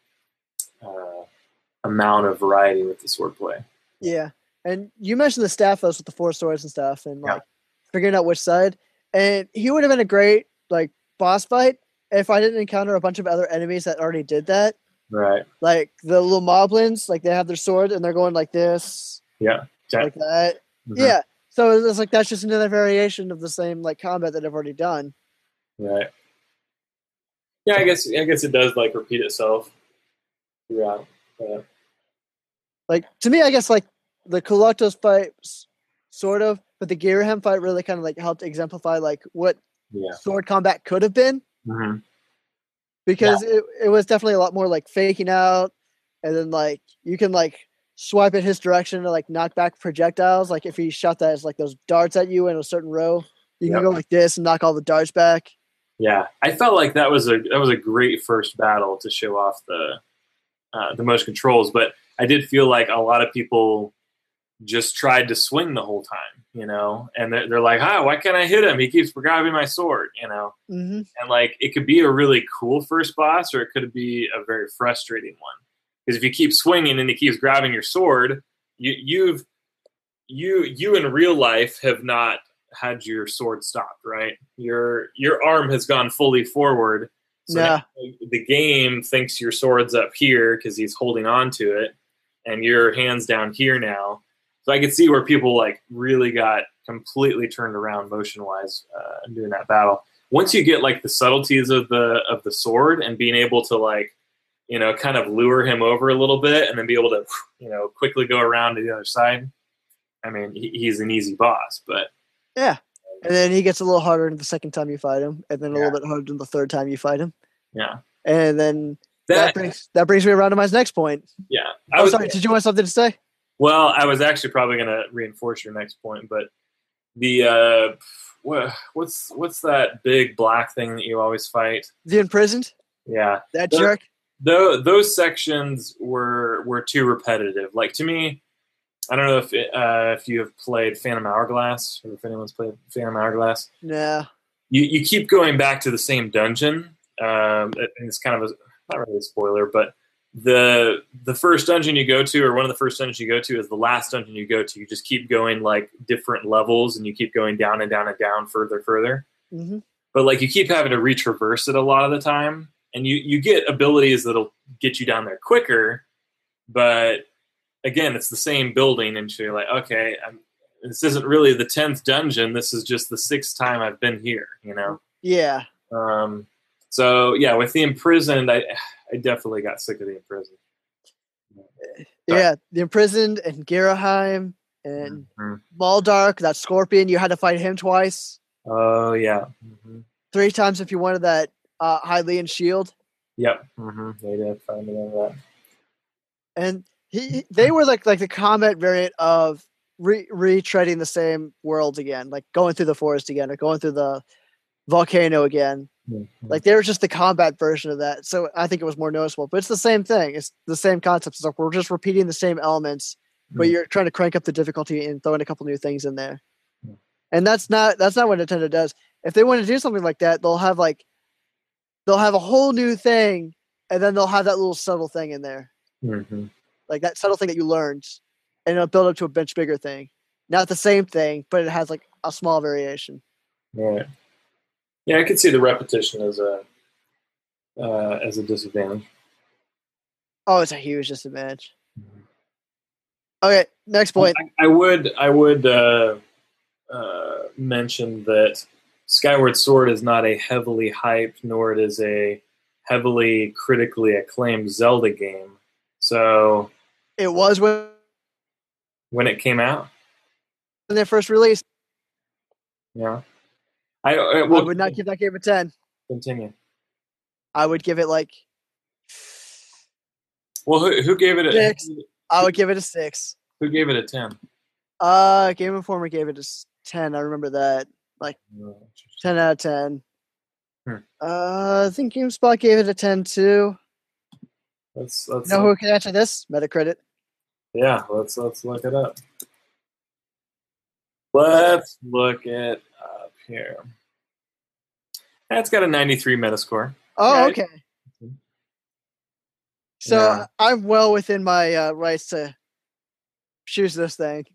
amount of variety with the swordplay. Yeah, and you mentioned the Staphos with the 4 swords and stuff, and figuring out which side. And he would have been a great like boss fight if I didn't encounter a bunch of other enemies that already did that. Right. Like the little moblins, like they have their sword and they're going like this. Yeah. Like that. Mm-hmm. Yeah. So it's like that's just another variation of the same like combat that I've already done. Right. Yeah, I guess it does like repeat itself throughout. Like to me, I guess like the Koloktos fight, sort of, but the Girahim fight really kind of like helped exemplify like what sword combat could have been. Mm-hmm. Because it was definitely a lot more like faking out, and then like you can like swipe in his direction to like knock back projectiles. Like if he shot that as like those darts at you in a certain row, you can go like this and knock all the darts back. Yeah, I felt like that was a great first battle to show off the motion controls, but I did feel like a lot of people just tried to swing the whole time, and they're like, why can't I hit him? He keeps grabbing my sword, Mm-hmm. And like it could be a really cool first boss, or it could be a very frustrating one. Because if you keep swinging and he keeps grabbing your sword, you in real life have not had your sword stopped, right? Your arm has gone fully forward. So the game thinks your sword's up here because he's holding on to it, and your hand's down here now. So I could see where people like really got completely turned around motion-wise doing that battle. Once you get like the subtleties of the sword and being able to like, kind of lure him over a little bit and then be able to, quickly go around to the other side. I mean, he's an easy boss, but yeah. And then he gets a little harder the second time you fight him, and then a little bit harder the third time you fight him. Yeah. And then that brings me around to my next point. Yeah. Sorry. Did you want something to say? Well, I was actually probably going to reinforce your next point, but the what's that big black thing that you always fight? The Imprisoned? Yeah. That jerk? Those sections were too repetitive. Like to me, I don't know if you have played Phantom Hourglass, or if anyone's played Phantom Hourglass. No. You keep going back to the same dungeon. And it's kind of not really a spoiler, but the first dungeon you go to, or one of the first dungeons you go to, is the last dungeon you go to. You just keep going like different levels, and you keep going down and down and down, further. Mm-hmm. But like you keep having to retraverse it a lot of the time, and you get abilities that'll get you down there quicker. But again, it's the same building, and you're like, okay, this isn't really the 10th dungeon. This is just the 6th time I've been here. Yeah. So yeah, with the Imprisoned, I definitely got sick of the Imprisoned. Yeah, the Imprisoned and Girahim and Maldark, that scorpion. You had to fight him twice. Oh yeah. 3 times if you wanted that Hylian shield. Yep. They did find me on that. And they were like the combat variant of retreading the same worlds again, like going through the forest again, or going through the volcano again. Like they were just the combat version of that. So I think it was more noticeable, but it's the same thing. It's the same concept. It's like we're just repeating the same elements, but you're trying to crank up the difficulty and throw in a couple new things in there. And that's not what Nintendo does. If they want to do something like that, they'll have like they'll have a whole new thing, and then they'll have that little subtle thing in there, like that subtle thing that you learned, and it'll build up to a much bigger thing. Not the same thing, but it has like a small variation. Right. Yeah, I could see the repetition as a disadvantage. Oh, it's a huge disadvantage. Okay, next point. I would mention that Skyward Sword is not a heavily hyped, nor it is a heavily critically acclaimed Zelda game. So It was when it came out, when they first released. yeah, I would not give that game a 10. Continue. I would give it like. Well, who gave it a 6? I would give it a 6. Who gave it a 10? Game Informer gave it a 10. I remember that. Like 10 out of 10. I think GameSpot gave it a 10 too. Let's you know who can answer this? Metacritic. Yeah, let's look it up. Let's look it up here. That's got a 93 Metascore. Oh, right? Okay. So Yeah. I'm well within my rights to choose this thing.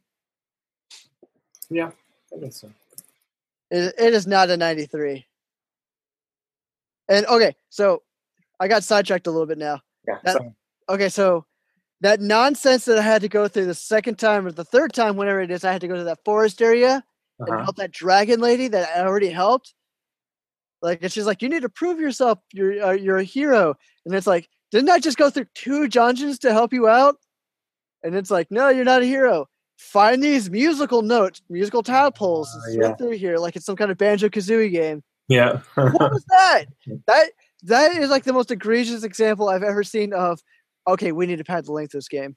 Yeah, I guess so. It is not a 93. And okay, so I got sidetracked a little bit now. Yeah. Okay, so that nonsense that I had to go through the second time or the third time, whenever it is, I had to go to that forest area and help that dragon lady that I already helped. Like, and she's like, "You need to prove yourself. You're a hero." And it's like, didn't I just go through 2 dungeons to help you out? And it's like, no, you're not a hero. Find these musical notes, musical tadpoles, through here like it's some kind of Banjo-Kazooie game. Yeah. What was that? That is like the most egregious example I've ever seen of, okay, we need to pad the length of this game.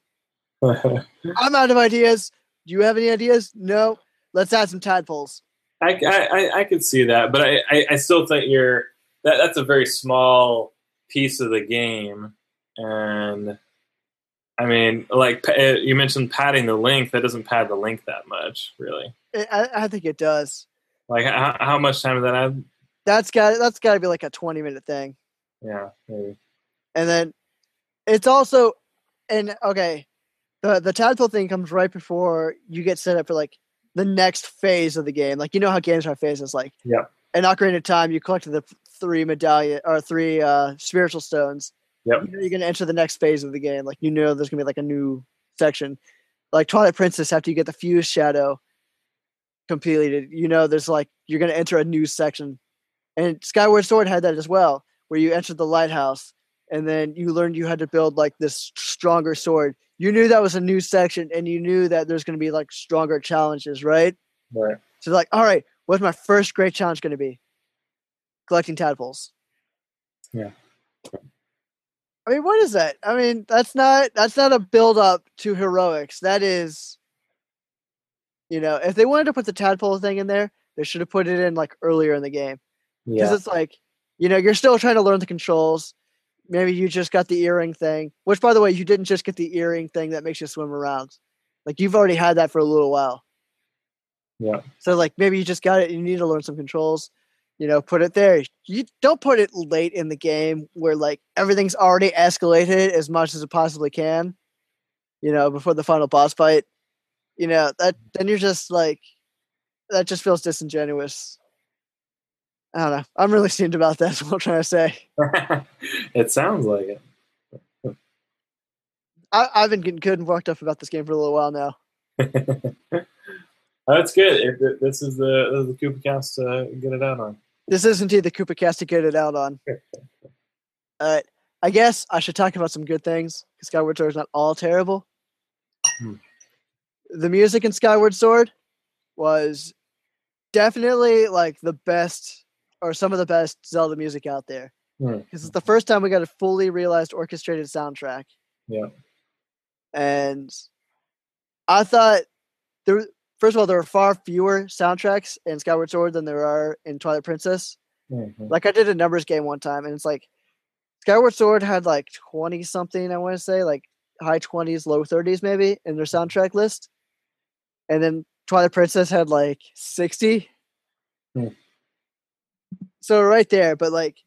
I'm out of ideas. Do you have any ideas? No. Let's add some tadpoles. I could see that, but I still think that's a very small piece of the game, and I mean, like you mentioned padding the length, that doesn't pad the length that much, really. I think it does. Like how much time did that add? That's got to be like a 20-minute thing. Yeah, maybe. And then it's also, and okay, the tadpole thing comes right before you get set up for like the next phase of the game. Like, you know how games have phases. Like, yeah. In Ocarina of Time, you collected the 3 spiritual stones. Yep. You know you're going to enter the next phase of the game. Like, you know there's going to be like a new section. Like Twilight Princess, after you get the Fuse Shadow completed, you know there's like, you're going to enter a new section. And Skyward Sword had that as well, where you entered the lighthouse, and then you learned you had to build like this stronger sword. You knew that was a new section, and you knew that there's going to be like stronger challenges, right? Right. So like, all right, what's my first great challenge going to be? Collecting tadpoles. Yeah. I mean, what is that? I mean, that's not a build up to heroics. That is, if they wanted to put the tadpole thing in there, they should have put it in like earlier in the game. Because it's like, you're still trying to learn the controls. Maybe you just got the earring thing, which, by the way, you didn't just get the earring thing that makes you swim around. Like, you've already had that for a little while. Yeah. So, like, maybe you just got it and you need to learn some controls. Put it there. You don't put it late in the game where, like, everything's already escalated as much as it possibly can, before the final boss fight. Then you're just, like, that just feels disingenuous. I don't know. I'm really steamed about that. That's what I'm trying to say. It sounds like it. I've been getting good and worked up about this game for a little while now. That's good. This is the Koopa Cast to get it out on. This is indeed the Koopa Cast to get it out on. I guess I should talk about some good things, because Skyward Sword is not all terrible. The music in Skyward Sword was definitely like the best, or some of the best Zelda music out there. Because it's the first time we got a fully realized orchestrated soundtrack. Yeah. And I thought first of all, there were far fewer soundtracks in Skyward Sword than there are in Twilight Princess. Mm-hmm. Like, I did a numbers game one time, and it's like Skyward Sword had like 20 something, I want to say, like high 20s, low 30s maybe in their soundtrack list. And then Twilight Princess had like 60. So right there, but like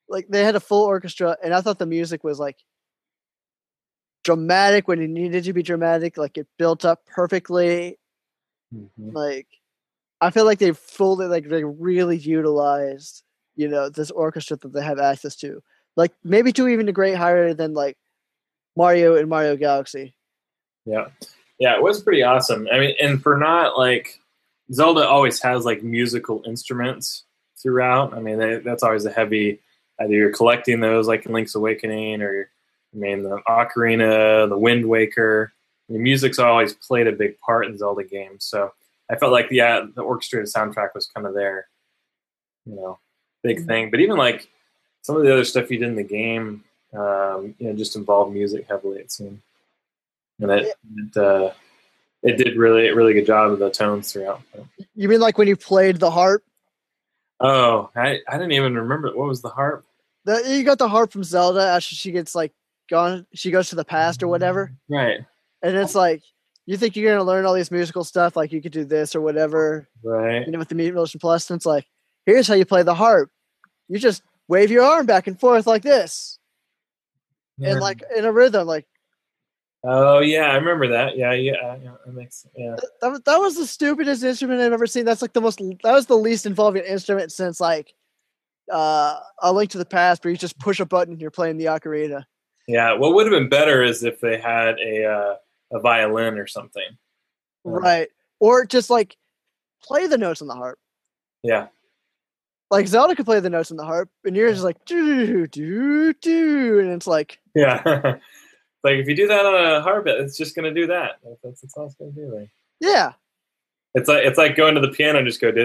like they had a full orchestra, and I thought the music was like dramatic when it needed to be dramatic. Like it built up perfectly. Mm-hmm. Like I feel like they fully like they really utilized this orchestra that they have access to. Like maybe to even a grade higher than like Mario and Mario Galaxy. Yeah, it was pretty awesome. I mean, and for not like Zelda always has like musical instruments throughout. I mean, that's always a heavy. Either you're collecting those like in Link's Awakening, or the Ocarina, the Wind Waker. The music's always played a big part in Zelda games, so I felt like the orchestrated soundtrack was kind of their, big thing. But even like some of the other stuff you did in the game, just involved music heavily. It seemed, and it did really good job of the tones throughout. You mean like when you played the harp? Oh, I didn't even remember. What was the harp? You got the harp from Zelda after she gets like gone. She goes to the past or whatever. Right. And it's like, you think you're going to learn all these musical stuff, like you could do this or whatever. Right. With the Mute Motion Plus. And it's like, here's how you play the harp. You just wave your arm back and forth like this. Yeah. And like in a rhythm, like. Oh, yeah, I remember that. Yeah, that makes sense. Yeah. That was the stupidest instrument I've ever seen. That's like that was the least involving instrument since like A Link to the Past, where you just push a button and you're playing the ocarina. Yeah, what would have been better is if they had a violin or something. Right. Or just like play the notes on the harp. Yeah. Like Zelda could play the notes on the harp, and you're just like do do do, and it's like like if you do that on a harp, it's just gonna do that. That's all it's gonna do. Like. Yeah. It's like going to the piano and just go.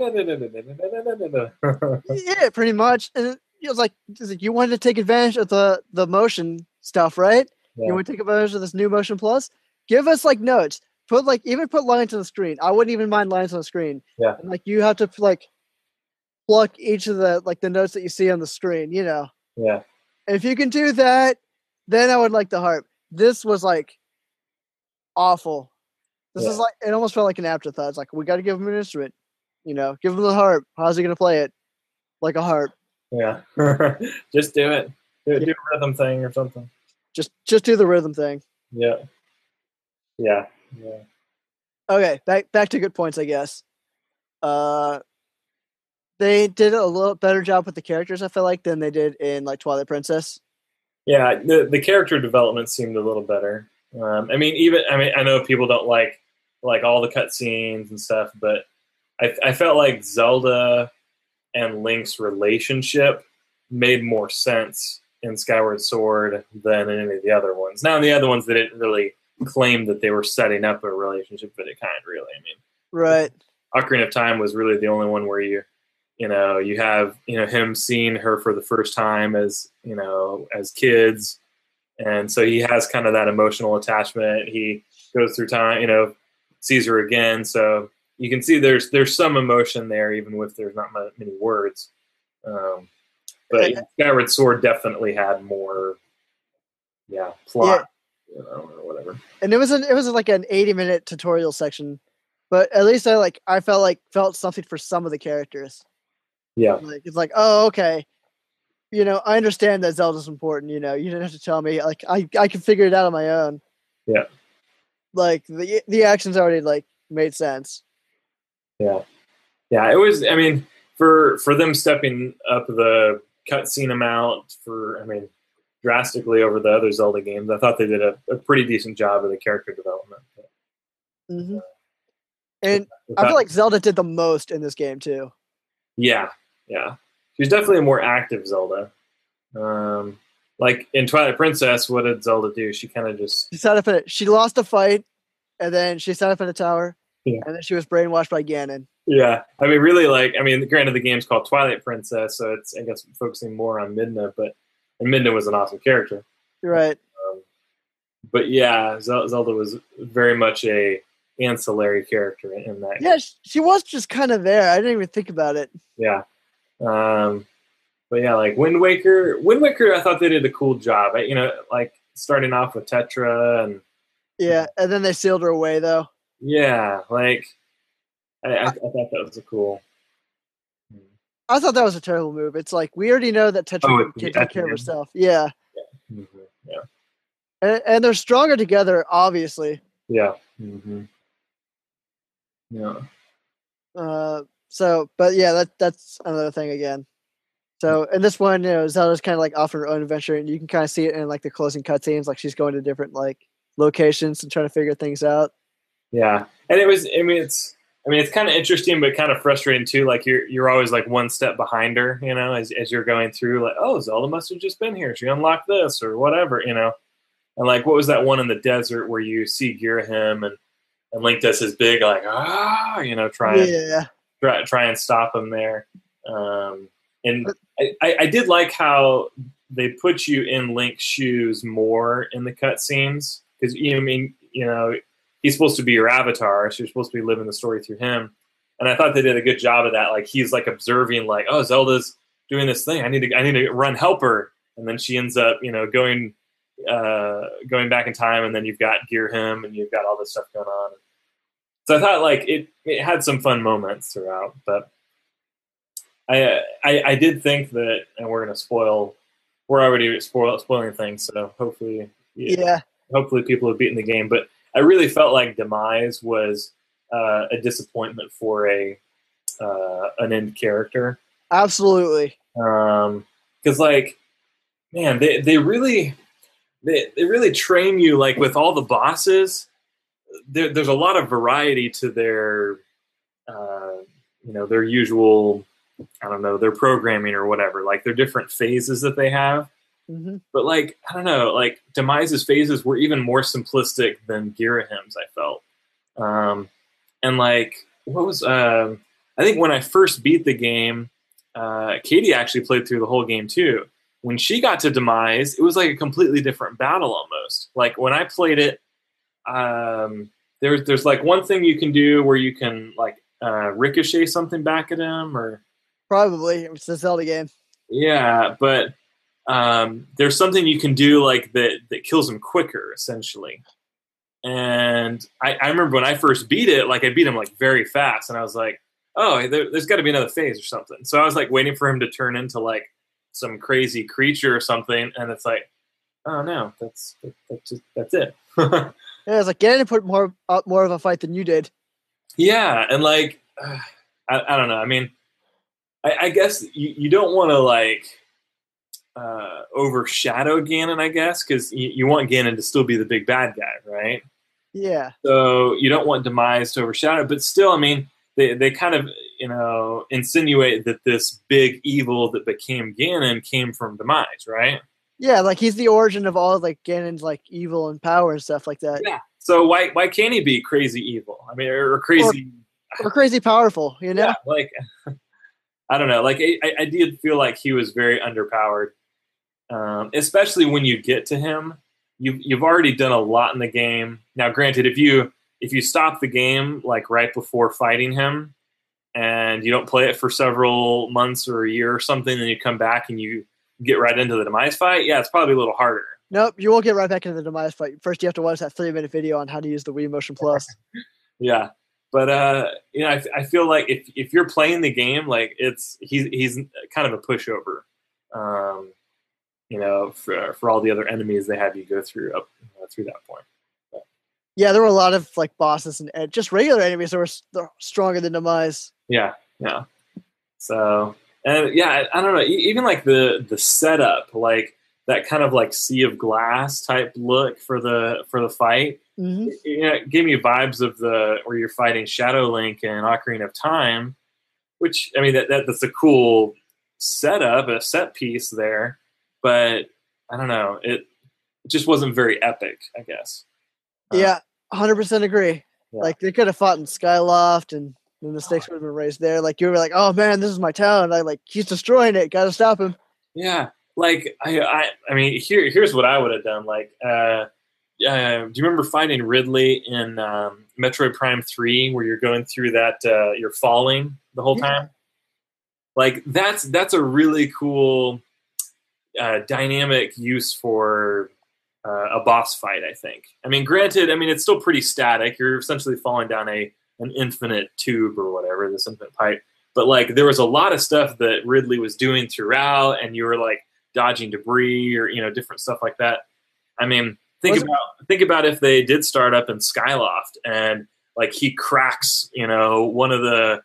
Yeah, pretty much. And it was like you wanted to take advantage of the motion stuff, right? Yeah. You want to take advantage of this new Motion Plus? Give us like notes. Put lines on the screen. I wouldn't even mind lines on the screen. Yeah. And, like you have to like pluck each of the like the notes that you see on the screen. Yeah. And if you can do that, then I would like the harp. This was like awful. This is like, it almost felt like an afterthought. It's like, we got to give him an instrument, give him the harp. How's he going to play it? Like a harp. Yeah. Just do it. Do a rhythm thing or something. Just do the rhythm thing. Yeah. Okay. Back to good points, I guess. They did a little better job with the characters, I feel like, than they did in like Twilight Princess. Yeah. The character development seemed a little better. I know people don't like all the cutscenes and stuff, but I felt like Zelda and Link's relationship made more sense in Skyward Sword than in any of the other ones. Now, in the other ones, they didn't really claim that they were setting up a relationship, but it kind of really. Right. Ocarina of Time was really the only one where you have him seeing her for the first time as kids. And so he has kind of that emotional attachment. He goes through time, sees her again. So you can see there's some emotion there, even if there's not many words. But Skyward Sword definitely had more, plot, or whatever. And it was like an 80-minute tutorial section, but at least I felt something for some of the characters. Yeah, like it's like, oh, okay. I understand that Zelda's important. You didn't have to tell me. Like, I can figure it out on my own. Yeah. Like the actions already made sense. Yeah. It was. For them stepping up the cutscene amount drastically over the other Zelda games, I thought they did a pretty decent job of the character development. Mm-hmm. And I feel like Zelda did the most in this game too. Yeah. She's definitely a more active Zelda. Like in Twilight Princess, what did Zelda do? She kind of just... She lost a fight, and then she sat up in a tower, and then she was brainwashed by Ganon. Yeah. Granted the game's called Twilight Princess, so it's, I guess, focusing more on Midna, and Midna was an awesome character. Right. But yeah, Zelda was very much a ancillary character in that. Yeah, she was just kind of there. I didn't even think about it. Yeah. But yeah, like Wind Waker, I thought they did a cool job. Starting off with Tetra and... Yeah, and then they sealed her away, though. Yeah, I thought that was a cool... I thought that was a terrible move. It's like we already know that Tetra can take care of herself. Yeah. Mm-hmm. Yeah. And they're stronger together, obviously. Yeah. Mm-hmm. Yeah. But yeah, that's another thing again. So in this one, Zelda's kind of like off on her own adventure, and you can kind of see it in like the closing cutscenes, like she's going to different like locations and trying to figure things out. Yeah, and it's kind of interesting, but kind of frustrating too. Like you're always like one step behind her, as you're going through. Like, oh, Zelda must have just been here. She unlocked this or whatever, And like, what was that one in the desert where you see Girahim and Link does his big like try and stop him there. And I did like how they put you in Link's shoes more in the cutscenes because he's supposed to be your avatar, so you're supposed to be living the story through him. And I thought they did a good job of that. Like he's like observing, like, oh, Zelda's doing this thing. I need to run help her. And then she ends up, going back in time, and then you've got Girahim and you've got all this stuff going on. So I thought like it had some fun moments throughout, but I did think that, and we're already spoiling things, so hopefully people have beaten the game. But I really felt like Demise was a disappointment for an end character. Absolutely. Because like, man, they really train you like with all the bosses. There's a lot of variety to their their usual, I don't know, their programming or whatever. Like their different phases that they have. Mm-hmm. But like, I don't know, like Demise's phases were even more simplistic than Girahim's, I felt. And like, what was, I think when I first beat the game, Katie actually played through the whole game too. When she got to Demise, it was like a completely different battle almost. Like when I played it, there's like one thing you can do where you can like ricochet something back at him, or probably it's a Zelda game. Yeah, but there's something you can do like that kills him quicker, essentially. And I remember when I first beat it, like I beat him like very fast, and I was like, oh, there's got to be another phase or something. So I was like waiting for him to turn into like some crazy creature or something, and it's like, oh no, that's it. Yeah, it's like Ganon put more of a fight than you did. Yeah, and like I don't know. I mean, I guess you don't want to like overshadow Ganon, I guess, because you want Ganon to still be the big bad guy, right? Yeah. So you don't want Demise to overshadow, but still, I mean, they kind of insinuate that this big evil that became Ganon came from Demise, right? Yeah, like he's the origin of all like Ganon's like evil and power and stuff like that. Yeah. So why can't he be crazy evil? I mean, or crazy or crazy powerful? Yeah, like I don't know. Like I did feel like he was very underpowered, especially when you get to him. You've already done a lot in the game. Now, granted, if you stop the game like right before fighting him, and you don't play it for several months or a year or something, then you come back and you get right into the Demise fight, yeah, it's probably a little harder. Nope, you won't get right back into the Demise fight. First, you have to watch that 3-minute video on how to use the Wii Motion Plus. Yeah, but I feel like if you're playing the game, like he's kind of a pushover, for all the other enemies they have you go through up through that point. But. Yeah, there were a lot of like bosses and just regular enemies that were stronger than Demise. Yeah. So. And yeah, I don't know. Even like the setup, like that kind of like Sea of Glass type look for the fight, mm-hmm. It gave me vibes of where you're fighting Shadow Link and Ocarina of Time, which I mean that's a cool setup, a set piece there, but I don't know, it just wasn't very epic, I guess. Yeah, 100% agree. Yeah. Like they could have fought in Skyloft and. The stakes would have been raised there. Like you were like, oh man, this is my town. He's destroying it. Got to stop him. Yeah, like I mean, here's what I would have done. Like, do you remember fighting Ridley in Metroid Prime 3, where you're going through that you're falling the whole time? Like that's a really cool dynamic use for a boss fight. I think. I mean, granted, it's still pretty static. You're essentially falling down an infinite tube or whatever, this infinite pipe. But like there was a lot of stuff that Ridley was doing throughout, and you were like dodging debris or different stuff like that. I mean, think about if they did start up in Skyloft and like he cracks one of the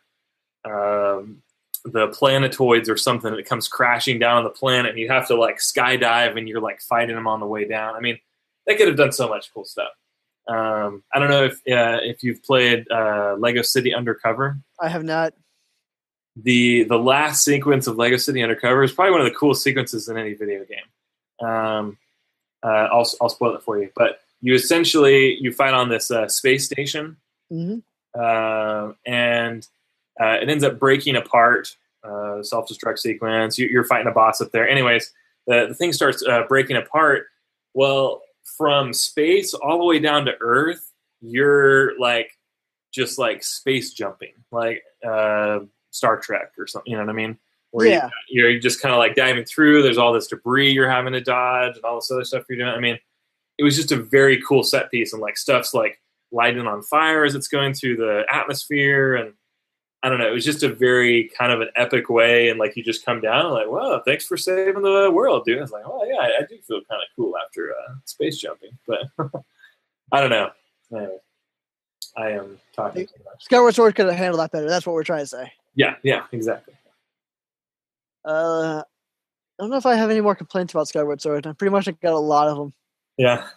planetoids or something that comes crashing down on the planet, and you have to like skydive and you're like fighting them on the way down. I mean, they could have done so much cool stuff. I don't know if you've played Lego City Undercover. I have not. The last sequence of Lego City Undercover is probably one of the coolest sequences in any video game. I'll spoil it for you, but you fight on this space station, Mm-hmm. and it ends up breaking apart. Self-destruct sequence. You're fighting a boss up there. Anyways, the thing starts breaking apart. Well, from space all the way down to Earth, you're like just like space jumping, like Star Trek or something. You know what I mean? Where you're just kind of like diving through. There's all this debris you're having to dodge and all this other stuff you're doing. I mean, it was just a very cool set piece, and like stuff's like lighting on fire as it's going through the atmosphere, and I don't know. It was just a very kind of an epic way, and like you just come down and like, wow, thanks for saving the world, dude. It's like, oh yeah, I do feel kind of cool after space jumping, but I don't know. Anyway, I am talking too much. Skyward Sword could have handled that better. That's what we're trying to say. Yeah, exactly. I don't know if I have any more complaints about Skyward Sword. I pretty much got a lot of them. Yeah.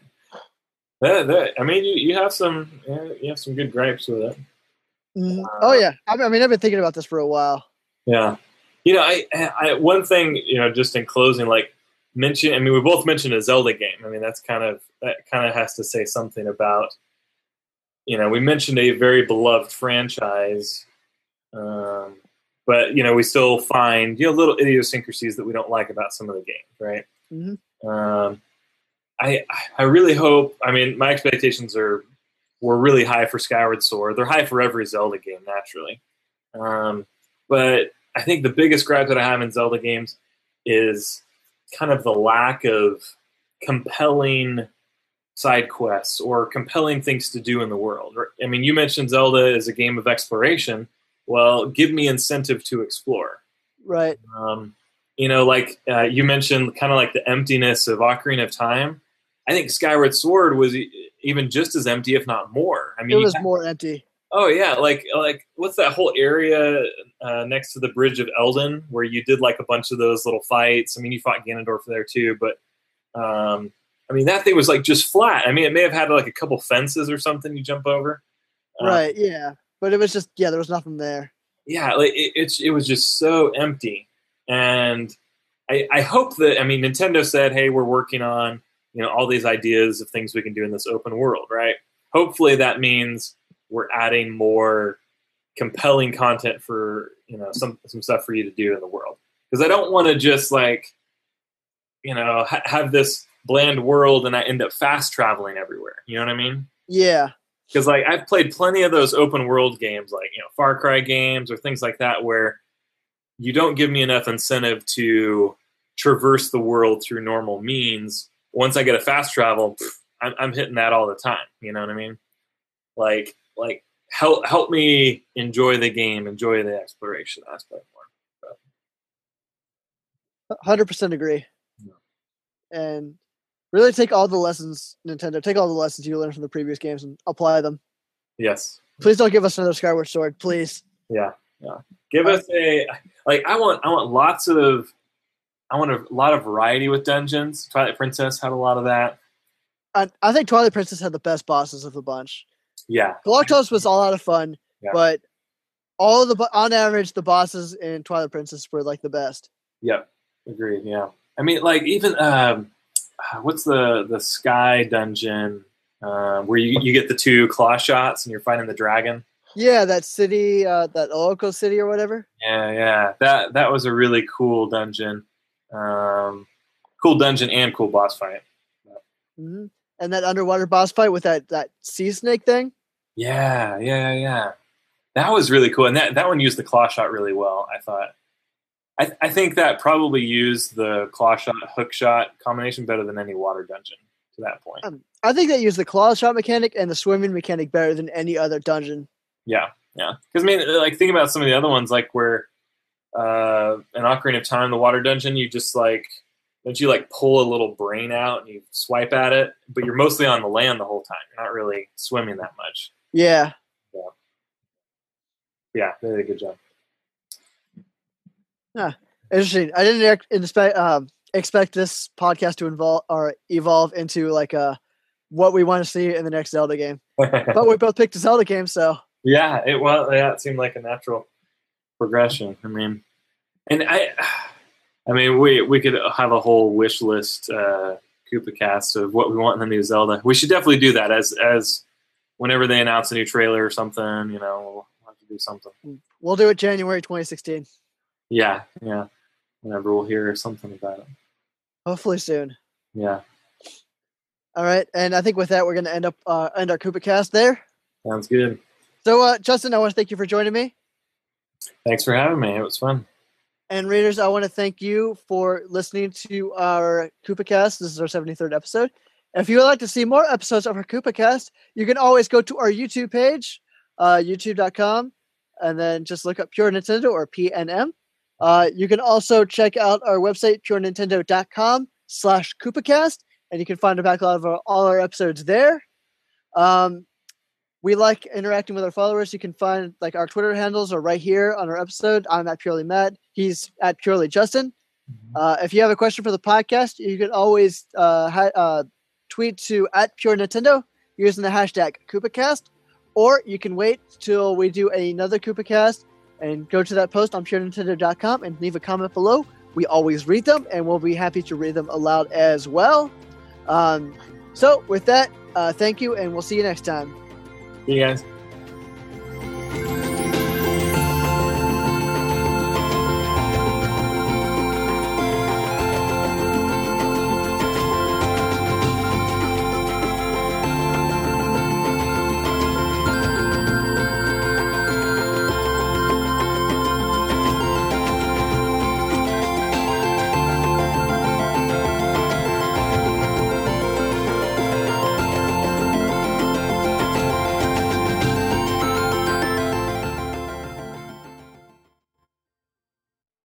I mean, you have some good gripes with it. Mm-hmm. Oh yeah, I mean, I've been thinking about this for a while. Yeah, I one thing, just in closing, like mention. I mean, we both mentioned a Zelda game. I mean, that kind of has to say something about. We mentioned a very beloved franchise, but we still find little idiosyncrasies that we don't like about some of the games, right? Mm-hmm. I really hope. I mean, my expectations were really high for Skyward Sword. They're high for every Zelda game, naturally. But I think the biggest gripe that I have in Zelda games is kind of the lack of compelling side quests or compelling things to do in the world. I mean, you mentioned Zelda is a game of exploration. Well, give me incentive to explore. Right. Like you mentioned kind of like the emptiness of Ocarina of Time. I think Skyward Sword was even just as empty, if not more. I mean, it was more empty. Oh yeah, like what's that whole area next to the Bridge of Eldin where you did like a bunch of those little fights? I mean, you fought Ganondorf there too, but I mean that thing was like just flat. I mean, it may have had like a couple fences or something you jump over. Right. Yeah, but it was just there was nothing there. Yeah, like it was just so empty, and I hope that Nintendo said, hey, we're working on all these ideas of things we can do in this open world, right? Hopefully that means we're adding more compelling content for, some stuff for you to do in the world. Because I don't want to just like, have this bland world and I end up fast traveling everywhere. You know what I mean? Yeah. Because like I've played plenty of those open world games, like, Far Cry games or things like that, where you don't give me enough incentive to traverse the world through normal means. Once I get a fast travel, I'm hitting that all the time. You know what I mean? Like help me enjoy the game, enjoy the exploration aspect more. 100% agree. Yeah. And really take all the lessons, Nintendo. Take all the lessons you learned from the previous games and apply them. Yes. Please don't give us another Skyward Sword, please. Yeah. Give us I want a lot of variety with dungeons. Twilight Princess had a lot of that. I think Twilight Princess had the best bosses of the bunch. Yeah. Galactus was a lot of fun, but on average, the bosses in Twilight Princess were like the best. Yep. Agreed. Yeah. I mean, like even what's the Sky dungeon where you get the 2 claw shots and you're fighting the dragon? Yeah, that city, that Oloco city or whatever. Yeah. That was a really cool dungeon. Cool dungeon and cool boss fight. Mm-hmm. And that underwater boss fight with that sea snake thing. Yeah. That was really cool, and that one used the claw shot really well. I thought. I think that probably used the claw shot hook shot combination better than any water dungeon to that point. I think they used the claw shot mechanic and the swimming mechanic better than any other dungeon. Yeah, Yeah, because I mean, like think about some of the other ones, like where an Ocarina of Time, the water dungeon, you just like don't you like pull a little brain out and you swipe at it, but you're mostly on the land the whole time. You're not really swimming that much. Yeah. Yeah, they did a good job. Huh. Interesting. I didn't expect this podcast to evolve into like what we want to see in the next Zelda game. But we both picked a Zelda game, so yeah, it seemed like a natural progression. I mean, and we could have a whole wish list Koopa cast of what we want in the new Zelda. We should definitely do that as whenever they announce a new trailer or something. We'll have to do something. We'll do it January 2016. Yeah. Whenever we'll hear something about it. Hopefully soon. Yeah. All right, and I think with that we're going to end our Koopa cast there. Sounds good. So, Justin, I want to thank you for joining me. Thanks for having me. It was fun. And readers, I want to thank you for listening to our Koopa cast. This is our 73rd episode. If you would like to see more episodes of our Koopa cast, you can always go to our YouTube page, youtube.com, and then just look up Pure Nintendo or PNM. You can also check out our website, purenintendo.com/KoopaCast, and you can find a backlog of all our episodes there. We like interacting with our followers. You can find like our Twitter handles are right here on our episode. I'm at Purely Matt. He's at Purely Justin. If you have a question for the podcast, you can always tweet to at Pure Nintendo using the hashtag KoopaCast, or you can wait till we do another KoopaCast and go to that post on purenintendo.com and leave a comment below. We always read them, and we'll be happy to read them aloud as well. So with that, thank you, and we'll see you next time. See you guys.